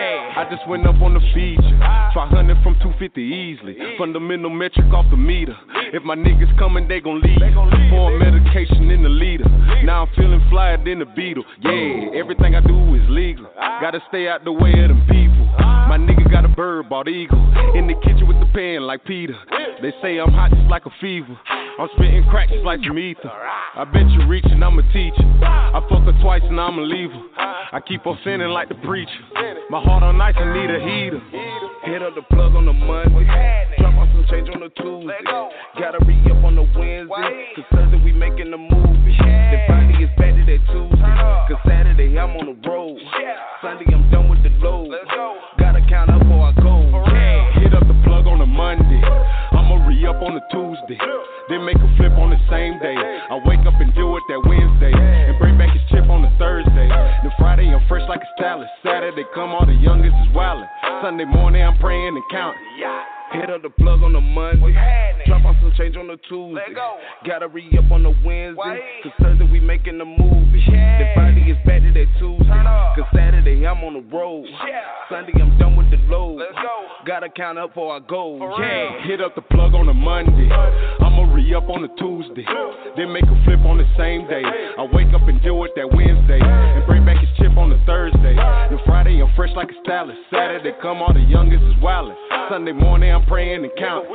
I just went up on the feature, 500 from 250 easily. Fundamental metric off the meter. If my niggas coming, they gon' leave. Pour medication in the leader. Now I'm feeling flyer than the Beetle. Yeah, everything I do is legal. Gotta stay out the way of them people. My nigga got a bird, bought eagle. In the kitchen with the pen like Peter. They say I'm hot just like a fever. I'm spitting crack just like some ether. I bet you reaching, I'm a teacher. I fuck her twice and I'm a leaver. I keep on sinning like the preacher. My heart on ice, I need a heater. Hit up the plug on the Monday, drop on some change on the Tuesday. Gotta re-up on the Wednesday, cause Thursday we making the movie. Then Friday is back to that Tuesday, cause Saturday I'm on the road. Sunday I'm done with the load. Gotta count up before I go. Hit up the plug on a Monday, I'ma re-up on a Tuesday, then make a flip on the same day. I wake up and do it that Wednesday, and bring back his chip on the Thursday. Then Friday I'm fresh like a stylist. Saturday come, all the youngest is wildin'. Sunday morning I'm praying and counting. Hit up the plug on the Monday, drop on some change on the Tuesday. Gotta re-up on the Wednesday, cause Thursday we making the movie. Then Friday is back to that Tuesday, cause Saturday I'm on the road. Sunday I'm done with the load. Gotta count up before I go. Hit up the plug on a Monday, I'ma re-up on a Tuesday, then make a flip on the same day. I wake up and do it that Wednesday, and bring back his chip on the Thursday. Then Friday I'm fresh like a stylist. Saturday come, all the youngest is wildin'. Sunday morning I'm praying and counting.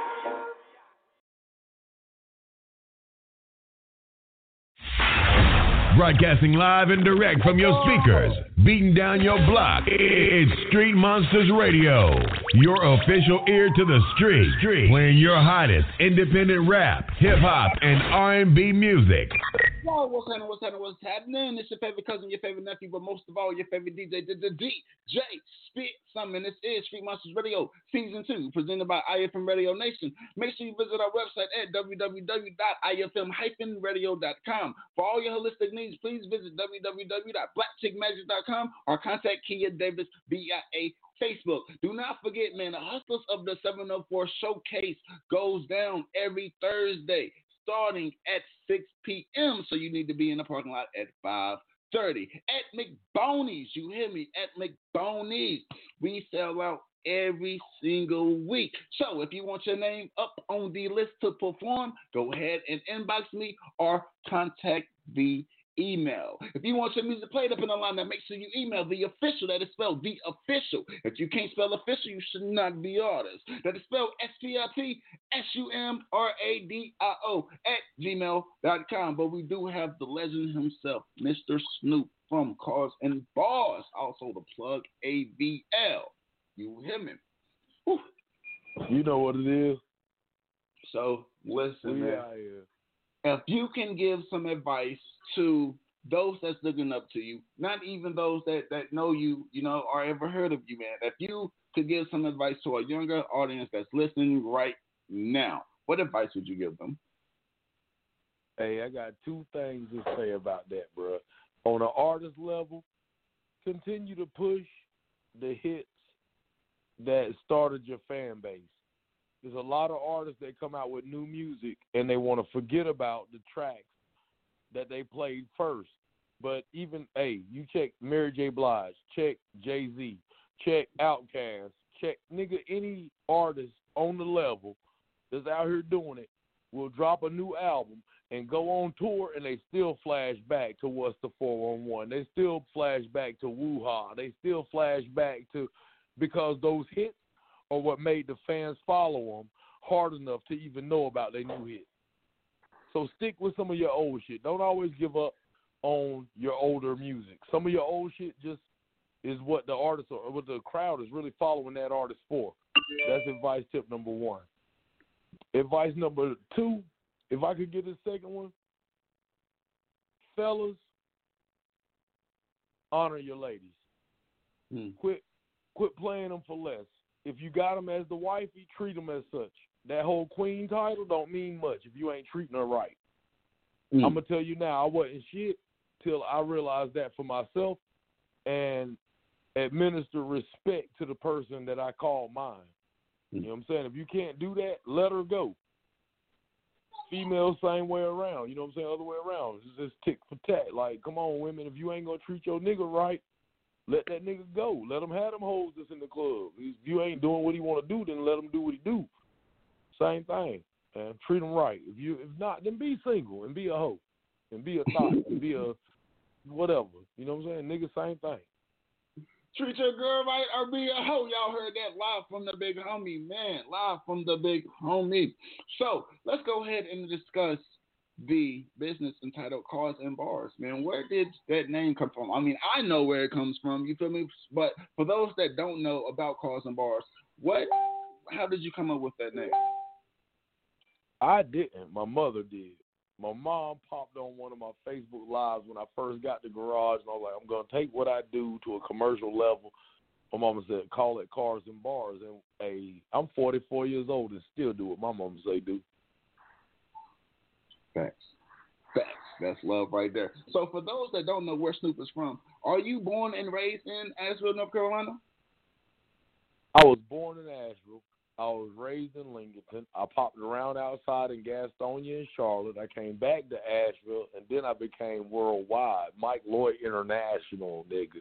Broadcasting live and direct from your speakers, beating down your block. It's Street Monsters Radio, your official ear to the street, playing your hottest independent rap, hip hop, and R&B music. Yo, what's happening? It's your favorite cousin, your favorite nephew, but most of all, your favorite DJ, DJ Spit Something. This is Street Monsters Radio, Season 2, presented by IFM Radio Nation. Make sure you visit our website at www.ifm-radio.com. For all your holistic needs, please visit www.blackchickmagic.com or contact Kia Davis via Facebook. Do not forget, man, the Hustlers of the 704 Showcase goes down every Thursday, starting at 6 p.m. So you need to be in the parking lot at 5:30. At McBoney's, you hear me? At McBoney's, we sell out every single week. So if you want your name up on the list to perform, go ahead and inbox me or contact the email. If you want your music played up in the lineup, make sure you email the official. That is spelled the official. If you can't spell official, you should not be artist. That is spelled SPITSUMRADIO@gmail.com. But we do have the legend himself, Mr. Snoop from Cars and Bars, also the plug AVL. You hear me? Whew. You know what it is. So listen, man. If you can give some advice to those that's looking up to you, not even those that know you, or ever heard of you, man. If you could give some advice to a younger audience that's listening right now, what advice would you give them? Hey, I got two things to say about that, bro. On an artist level, continue to push the hits that started your fan base. There's a lot of artists that come out with new music and they want to forget about the tracks that they played first. But even, you check Mary J. Blige, check Jay-Z, check Outkast, check, any artist on the level that's out here doing it, will drop a new album and go on tour, and they still flash back to what's the 411. They still flash back to Woo-Ha. They still flash back to, because those hits are what made the fans follow them hard enough to even know about their new hit. So stick with some of your old shit. Don't always give up on your older music. Some of your old shit just is what the artist or what the crowd is really following that artist for. That's advice tip number 1. Advice number 2, if I could get a second one, fellas, honor your ladies. Quit playing them for less. If you got them as the wifey, treat them as such. That whole queen title don't mean much if you ain't treating her right. I'm going to tell you now, I wasn't shit till I realized that for myself and administer respect to the person that I call mine. You know what I'm saying? If you can't do that, let her go. Females, same way around. You know what I'm saying? Other way around. It's just tick for tat. Like, come on, women, if you ain't going to treat your nigga right, let that nigga go. Let him have them hoes that's in the club. If you ain't doing what he want to do, then let him do what he do. Same thing. And treat him right. If not, then be single and be a hoe. And be a thought. And be a whatever. You know what I'm saying? Nigga, same thing. Treat your girl right or be a hoe. Y'all heard that live from the big homie, man. Live from the big homie. So let's go ahead and discuss the business entitled Cars and Bars. Man, where did that name come from? I mean, I know where it comes from, you feel me? But for those that don't know about Cars and Bars, how did you come up with that name? I didn't. My mother did. My mom popped on one of my Facebook Lives when I first got the garage, and I was like, I'm going to take what I do to a commercial level. My mama said, call it Cars and Bars. And I'm 44 years old and still do what my mama say do. Facts. That's love right there. So for those that don't know where Snoop is from, are you born and raised in Asheville, North Carolina? I was born in Asheville. I was raised in Lincoln. I popped around outside in Gastonia and Charlotte. I came back to Asheville, and then I became worldwide. Mike Lloyd International, nigga.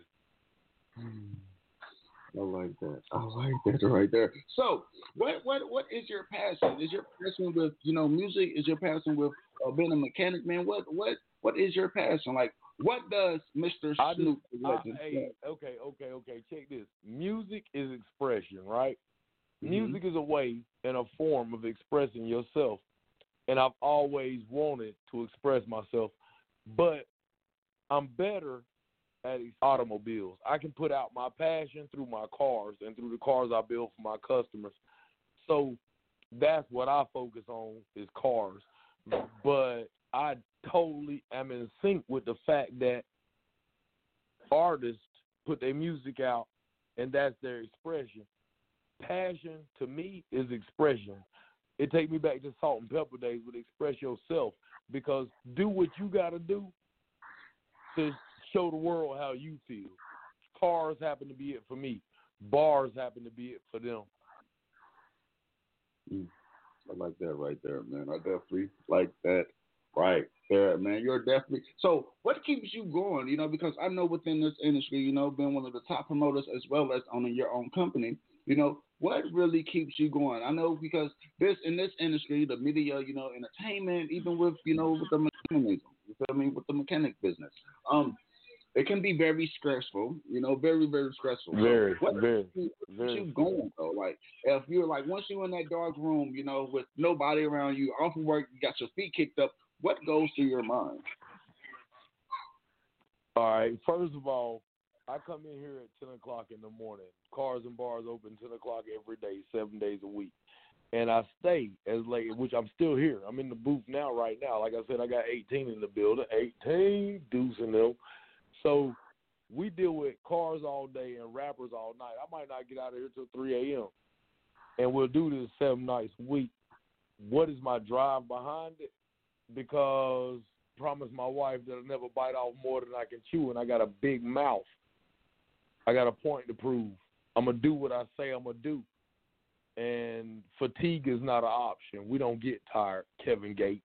I like that right there. So, what is your passion? Is your passion with music? Is your passion with being a mechanic, man? What is your passion? Like, what does Mr. Snoop? Okay. Check this. Music is expression, right? Music is a way and a form of expressing yourself, and I've always wanted to express myself, but I'm better at automobiles. I can put out my passion through my cars and through the cars I build for my customers. So that's what I focus on is cars. But I totally am in sync with the fact that artists put their music out, and that's their expression. Passion, to me, is expression. It takes me back to Salt and Pepper days with express yourself, because do what you got to do to show the world how you feel. Cars happen to be it for me. Bars happen to be it for them. I like that right there, man. I definitely like that right there, man. You're definitely. So what keeps you going, because I know within this industry, being one of the top promoters as well as owning your own company, what really keeps you going? I know because in this industry, the media, entertainment, even with, with the mechanism, you feel me, with the mechanic business, it can be very stressful, very, very stressful. Very, what very. Keeps you going, though? Like, if you're like, once you're in that dark room, with nobody around you, off of work, you got your feet kicked up, what goes through your mind? All right, first of all, I come in here at 10 o'clock in the morning. Cars and Bars open 10 o'clock every day, 7 days a week. And I stay as late, which I'm still here. I'm in the booth right now. Like I said, I got 18 in the building, 18 dudes in them. So we deal with cars all day and rappers all night. I might not get out of here till 3 a.m. And we'll do this 7 nights a week. What is my drive behind it? Because I promised my wife that I'll never bite off more than I can chew, and I got a big mouth. I got a point to prove. I'm going to do what I say I'm going to do. And fatigue is not an option. We don't get tired, Kevin Gates.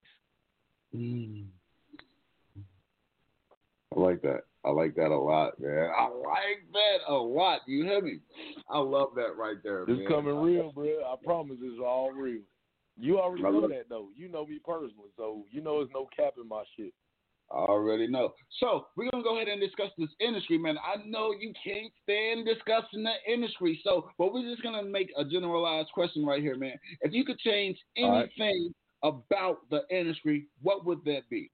I like that. I like that a lot, man. I like that a lot. You hear me? I love that right there, man. It's coming real, bro. I promise it's all real. You already know that, though. You know me personally, so you know there's no cap in my shit. I already know. So we're going to go ahead and discuss this industry, man. I know you can't stand discussing the industry, but we're just going to make a generalized question right here, man. If you could change anything about the industry, what would that be?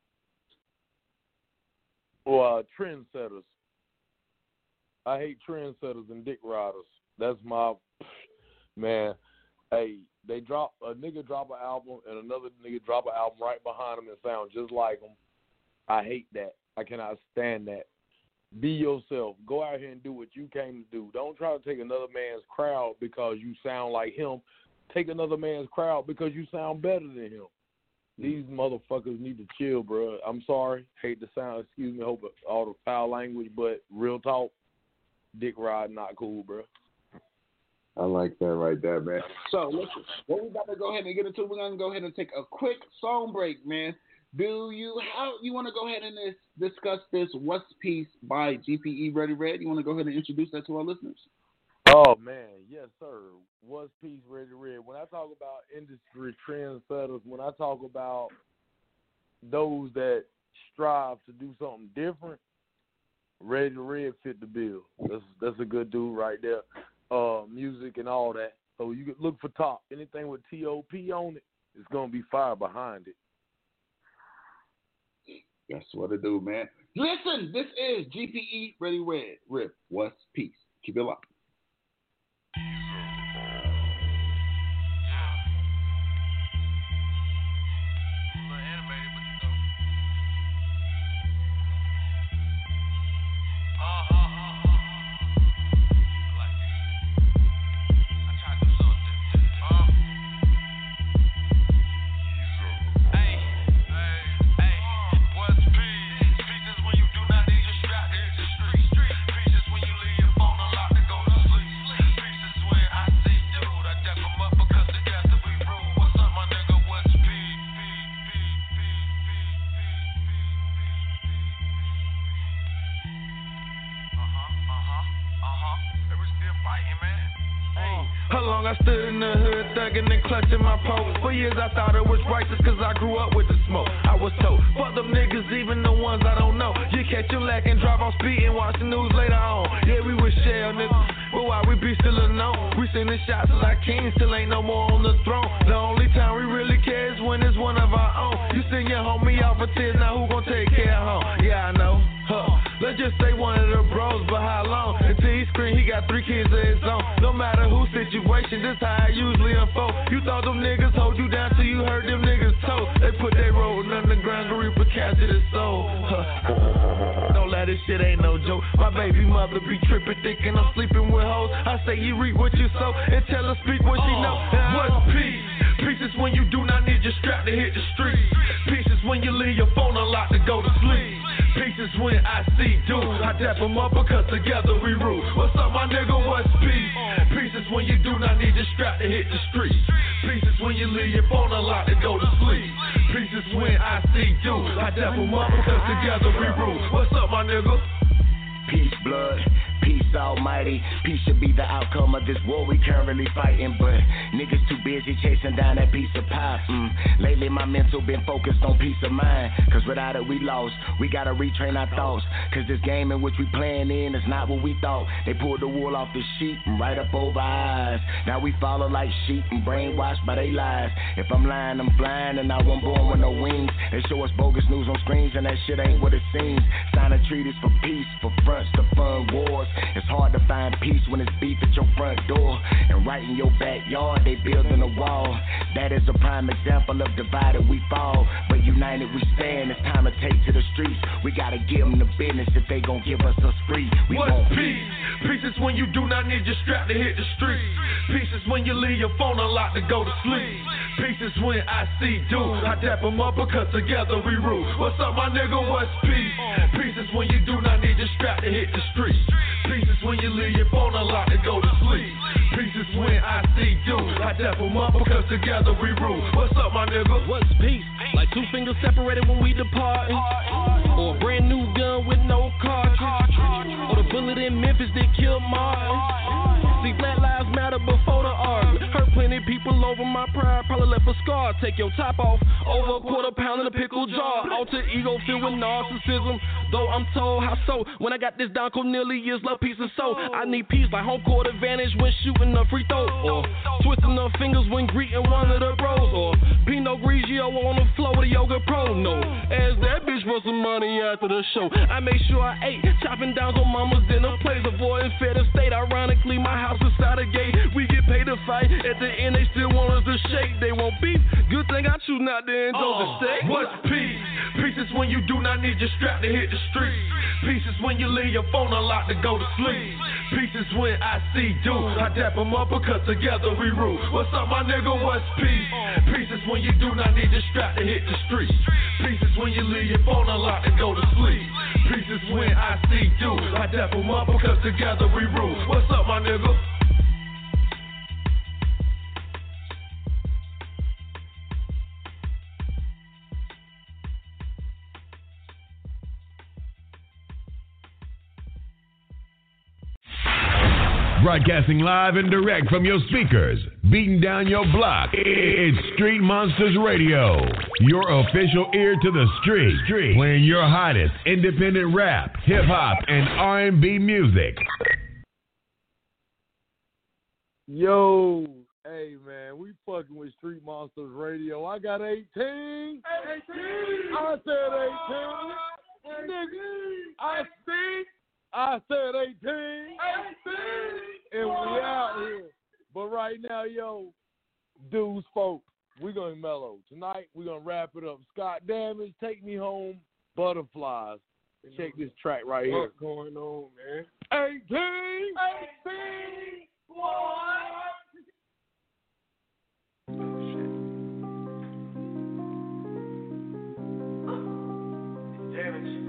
Well, trendsetters. I hate trendsetters and dick riders. That's my, man. Hey, a nigga drop an album and another nigga drop an album right behind him and sound just like him. I hate that. I cannot stand that. Be yourself. Go out here and do what you came to do. Don't try to take another man's crowd because you sound like him. Take another man's crowd because you sound better than him. These motherfuckers need to chill, bro. I'm sorry. Hate the sound. Excuse me. Hope all the foul language, but real talk, dick ride not cool, bro. I like that right there, man. So, listen, what we about to go ahead and get into, we're going to go ahead and take a quick song break, man. How you want to go ahead and discuss this What's Peace by GPE Ready Red? You want to go ahead and introduce that to our listeners? Oh, man. Yes, sir. What's Peace Ready Red? When I talk about industry trendsetters, when I talk about those that strive to do something different, Ready Red fit the bill. That's a good dude right there. Music and all that. So you can look for top. Anything with T.O.P. on it, it's going to be fire behind it. That's what it do, man. Listen, this is GPE Ready Red. Rip, What's Peace? Keep it locked. I stood in the hood, thugging and clutching my pole. For years I thought it was righteous cause I grew up with the smoke. I was told, fuck them niggas, even the ones I don't know. You catch them lacking, drive on speed and watch the news later on. Yeah, we was shell niggas, but why we be still unknown? We sending shots like kings, still ain't no more on the throne. The only time we really care is when it's one of our own. You send your homie out for tears, now who gon' take care of home? Yeah, I know, let's just say one of the bros, but how long? Until he scream, he got 3 kids of his own. No matter whose situation, this how it usually unfold. You thought them niggas hold you down till you heard them niggas told. They put their road underground to reap a catch of the soul. Don't let this shit ain't no joke. My baby mother be tripping, thinking I'm sleeping with hoes. I say you reap what you sow and tell her speak what she know. What's peace? Peace is when you do not need your strap to hit the street. Peace is when you leave your phone unlocked to go to sleep. Peace is when I see dudes, I dap them up because together we rule. What's up, my nigga, what's peace? Peace is when you do not need your strap to hit the street. Peace is when you leave your phone unlocked to go to sleep. Peace is when I see dudes, I dap them up because together we rule. What's up, my nigga? Peace, blood. Peace almighty. Peace should be the outcome of this war we currently fighting, but niggas too busy chasing down that piece of pie. Lately my mental been focused on peace of mind, cause without it we lost. We gotta retrain our thoughts, cause this game in which we playing in is not what we thought. They pulled the wool off the sheep and right up over our eyes. Now we follow like sheep and brainwashed by they lies. If I'm lying, I'm blind and I wasn't born with no wings. They show us bogus news on screens and that shit ain't what it seems. Signing treaties for peace, for fronts to fund wars. It's hard to find peace when it's beef at your front door. And right in your backyard, they building a wall. That is a prime example of divided we fall. But united we stand, it's time to take to the streets. We gotta give them the business if they gon' give us free. We want peace. Peace is when you do not need your strap to hit the street. Peace is when you leave your phone unlocked to go to sleep. Peace is when I see dudes, I dap them up because together we rule. What's up, my nigga, what's peace? Peace is when you do not need your strap to hit the street. Peace is when you leave your phone unlocked to go to sleep. Peace is when I see dudes, I dap them up because together we rule. What's up, my nigga? What's peace? Like 2 fingers separated when we depart. Or a brand new gun with no cartridge. Or the bullet in Memphis that killed Martin. See, Black Lives Matter before the argument. Hurt plenty people triple over my pride, probably left a scar. Take your top off, over a quarter pound in a pickle jar. Alter ego filled with narcissism, though I'm told how so. When I got this down, Cornelius love piece of soul. I need peace like home court advantage when shooting a free throw, or twisting the fingers when greeting one of the bros, or Pinot Grigio on the floor with a yoga pro. No, as that bitch for some money after the show. I make sure I ate, chopping down on mama's dinner plates, avoiding fed estate. Ironically, my house inside a gate. We get paid to fight. At the end, they still want us to shake. They want beef. Good thing I choose not to indulge the steak. What's peace? Peace is when you do not need your strap to hit the street. Peace is when you leave your phone unlocked to go to sleep. Peace is when I see dudes. I dap them up because together we rule. What's up, my nigga? What's peace? Peace is when you do not need your strap to hit the street. Peace is when you leave your phone unlocked to go to sleep. Peace is when I see dudes. I dap them up because together we rule. What's up, my nigga? Broadcasting live and direct from your speakers, beating down your block. It's Street Monsters Radio, your official ear to the street, playing your hottest independent rap, hip hop, and R&B music. Yo, hey man, we fucking with Street Monsters Radio. I got 18. 18. I said 18. Nigga, I said 18. And we out here. But right now, yo, dudes, folks, we're going to mellow. Tonight, we're going to wrap it up. Scott Damage, Take Me Home, Butterflies. Check this track right here. What's going on, man? 18. 18. Damage.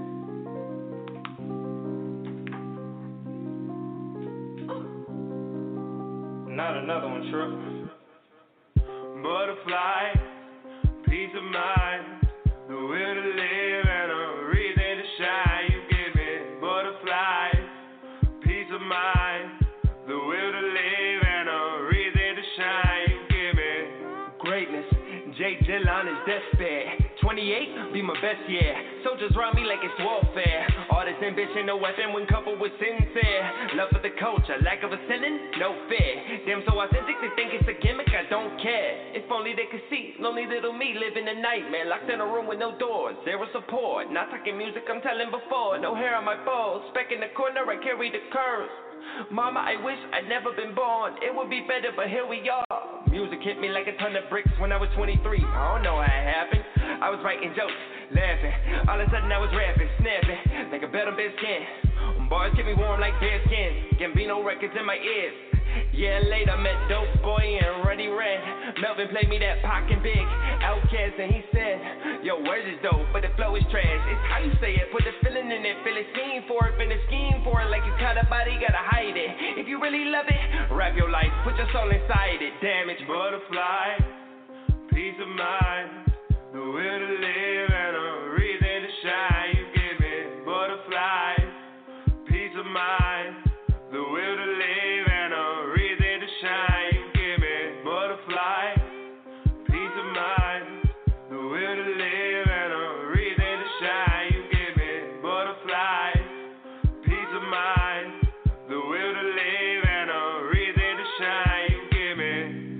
Not another one, Trip. Butterfly, peace of mind, the will to live and a reason to shine. You give me butterfly, peace of mind, the will to live and a reason to shine. You give me greatness. Jay Dillon is deathbed. 28, be my best year. Soldiers round me like it's warfare. All this ambition, no weapon when coupled with sincere. Love for the culture, lack of a ceiling, no fear. Damn so authentic, they think it's a gimmick, I don't care. If only they could see lonely little me living a nightmare. Locked in a room with no doors, zero support. Not talking music, I'm telling before. No hair on my balls, speck in the corner, I carry the curves. Mama, I wish I'd never been born. It would be better, but here we are. Music hit me like a ton of bricks when I was 23. I don't know how it happened. I was writing jokes, laughing. All of a sudden I was rapping, snapping like a bed on bare skin. Bars keep me warm like bear skin. Gambino records in my ears. Yeah, later met Dope Boy and Ruddy Red. Melvin played me that Pac and Big Outkast, and he said, yo, words is dope, but the flow is trash. It's how you say it, put the feeling in it, feel it, scheme for it, been a scheme for it. Like you cut a body, gotta hide it. If you really love it, rap your life, put your soul inside it. Damage, butterfly, peace of mind, the will to live and a reason to shine. You give me butterfly, peace of mind, the will to live and a reason to shine. You give me butterfly, peace of mind, the will to live and a reason to shine. You give me butterfly, peace of mind, the will to live and a reason to shine. You give me.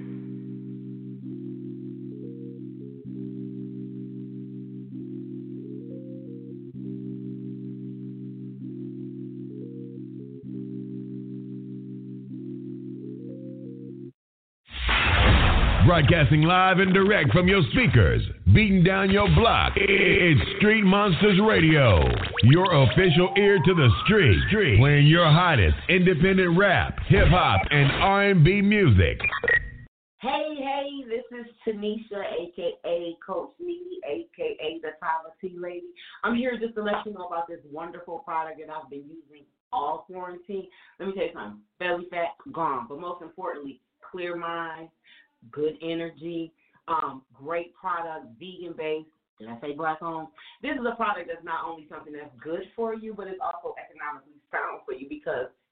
Broadcasting live and direct from your speakers, beating down your block. It's Street Monsters Radio, your official ear to the street, playing your hottest independent rap, hip hop, and R&B music. Hey, this is Tanisha, a.k.a. Coach Needy, a.k.a. the Tyler T Lady. I'm here just to let you know about this wonderful product that I've been using all quarantine. Let me tell you something. Belly fat, gone. But most importantly, clear mind, good energy, great product, vegan-based. Did I say black owned? This is a product that's not only something that's good for you, but it's also economically sound for you because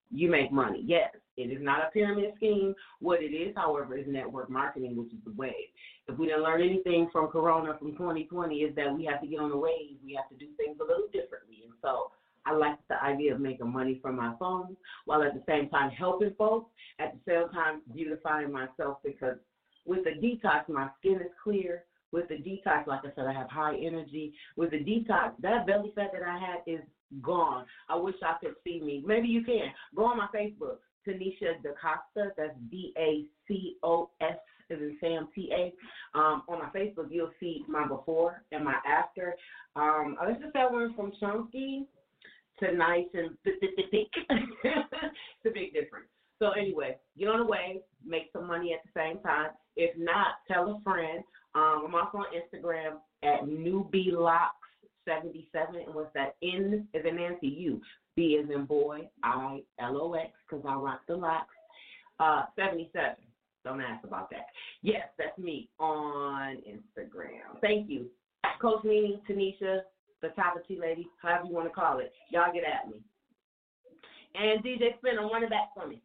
you make money. Yes, it is not a pyramid scheme. What it is, however, is network marketing, which is the wave. If we didn't learn anything from Corona from 2020, is that we have to get on the wave. We have to do things a little differently. And so I like the idea of making money from my phone while at the same time helping folks, at the same time beautifying myself, because with the detox, my skin is clear. With the detox, like I said, I have high energy. With the detox, that belly fat that I had is gone. I wish I could see me. Maybe you can. Go on my Facebook, Tanisha DaCosta. That's DACOS, as in Sam, TA. On my Facebook, you'll see my before and my after. I just that one from chunky to nice and thick. It's a big difference. So anyway, get on the way, make some money at the same time. If not, tell a friend. I'm also on Instagram at newblox77. And what's that? N is in Nancy, U. B is in boy, ILOX, because I rock the locks. 77. Don't ask about that. Yes, that's me on Instagram. Thank you. Coach Nene, Tanisha, the Top of Tea Lady, however you want to call it. Y'all get at me. And DJ Spin, run it back for me.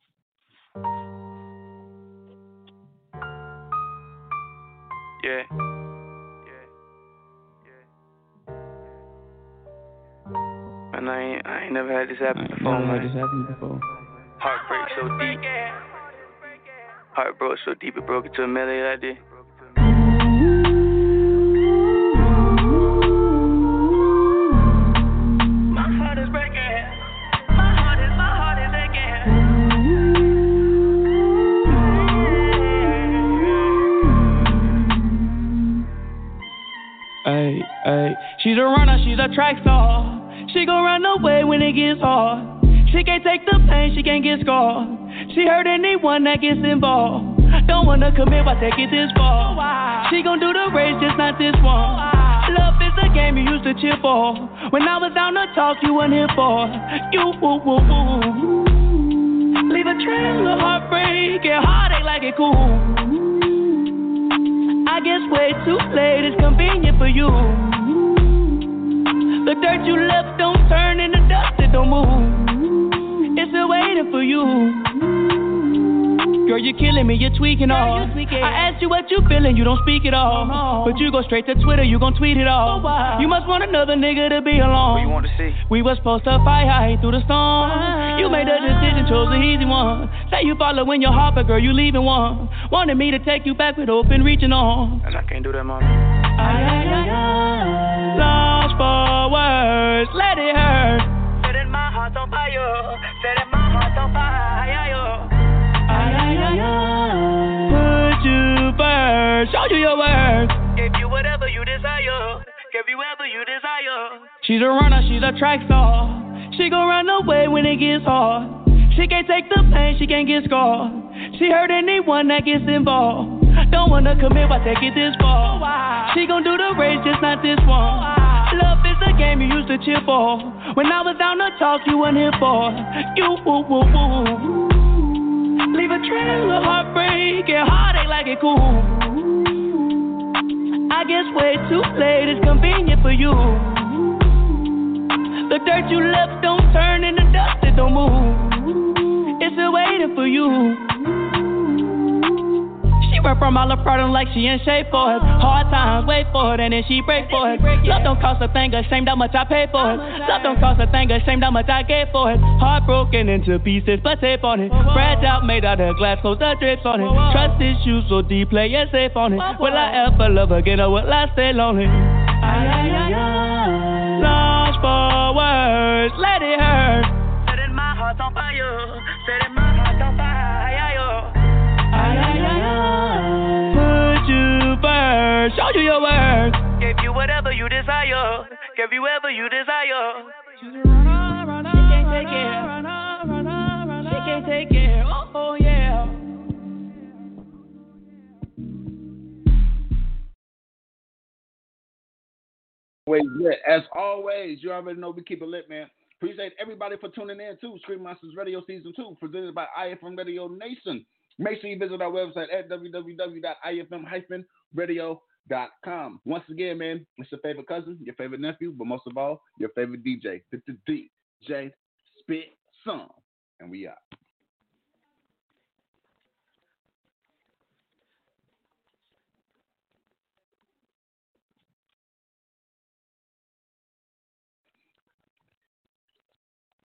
Yeah. And I ain't never had this happen before, man. Heartbreak so deep. Heart broke so deep it broke into a melody like this. My heart is breaking. My heart is aching. Ay, ay. She's a runner, she's a track star. She gon' run away when it gets hard. She can't take the pain, she can't get scarred. She hurt anyone that gets involved. Don't wanna commit, why take it this far? She gon' do the race, just not this one. Love is a game you used to cheer for. When I was down to talk, you weren't here for. You, woo, woo, woo. Leave a trail of heartbreak and heartache like it cool. I guess way too late is convenient for you. The dirt you left don't turn into dust, it don't move. It's still waiting for you. Girl, you're killing me, you're tweaking all. I asked you what you feeling, you don't speak at all. But you go straight to Twitter, you gon' tweet it all. You must want another nigga to be alone. What you want to see? We was supposed to fight high through the storm. You made a decision, chose the easy one. Say you following your heart, but girl, you leaving one. Wanted me to take you back with open reaching arms. And I can't do that, mama. Lost for words, let it hurt. Setting my heart on fire. Setting my heart on fire. Put you first, show you your worth. Give you whatever you desire. Give you whatever you desire. She's a runner, she's a track star. She gon' run away when it gets hard. She can't take the pain, she can't get scarred. She hurt anyone that gets involved. Don't wanna commit, why take it this far? She gon' do the race, just not this one. Love is a game you used to cheer for. When I was down to talk, you weren't here for. You, woo, woo, woo. Leave a trail of heartbreak and heartache like it cool. I guess way too late is convenient for you. The dirt you left don't turn into dust, it don't move. It's still waiting for you. She run from all her problem like she in shape for it. Hard times, wait for it, and then she break for it. Love don't cost a thing, ashamed how much I paid for it. Love don't cost a thing, ashamed how much I gave for it. Heartbroken into pieces, but tape on it. Fragile, made out of glass, close the drapes on it. Trust issues so deep, play it safe on it. Will I ever love again, or will I stay lonely? Lost for words, let it hurt. Setting my heart on fire. Setting my heart on fire. Put you first, show you your worth. Give you whatever you desire. Give you whatever you desire. She can't take it. She can't take it. Oh yeah. As always, you already know we keep it lit, man. Appreciate everybody for tuning in to Street Monsters Radio Season 2, presented by IFM Radio Nation. Make sure you visit our website at www.ifm-radio.com. Once again, man, it's your favorite cousin, your favorite nephew, but most of all, your favorite DJ. The DJ Spit Song. and we out.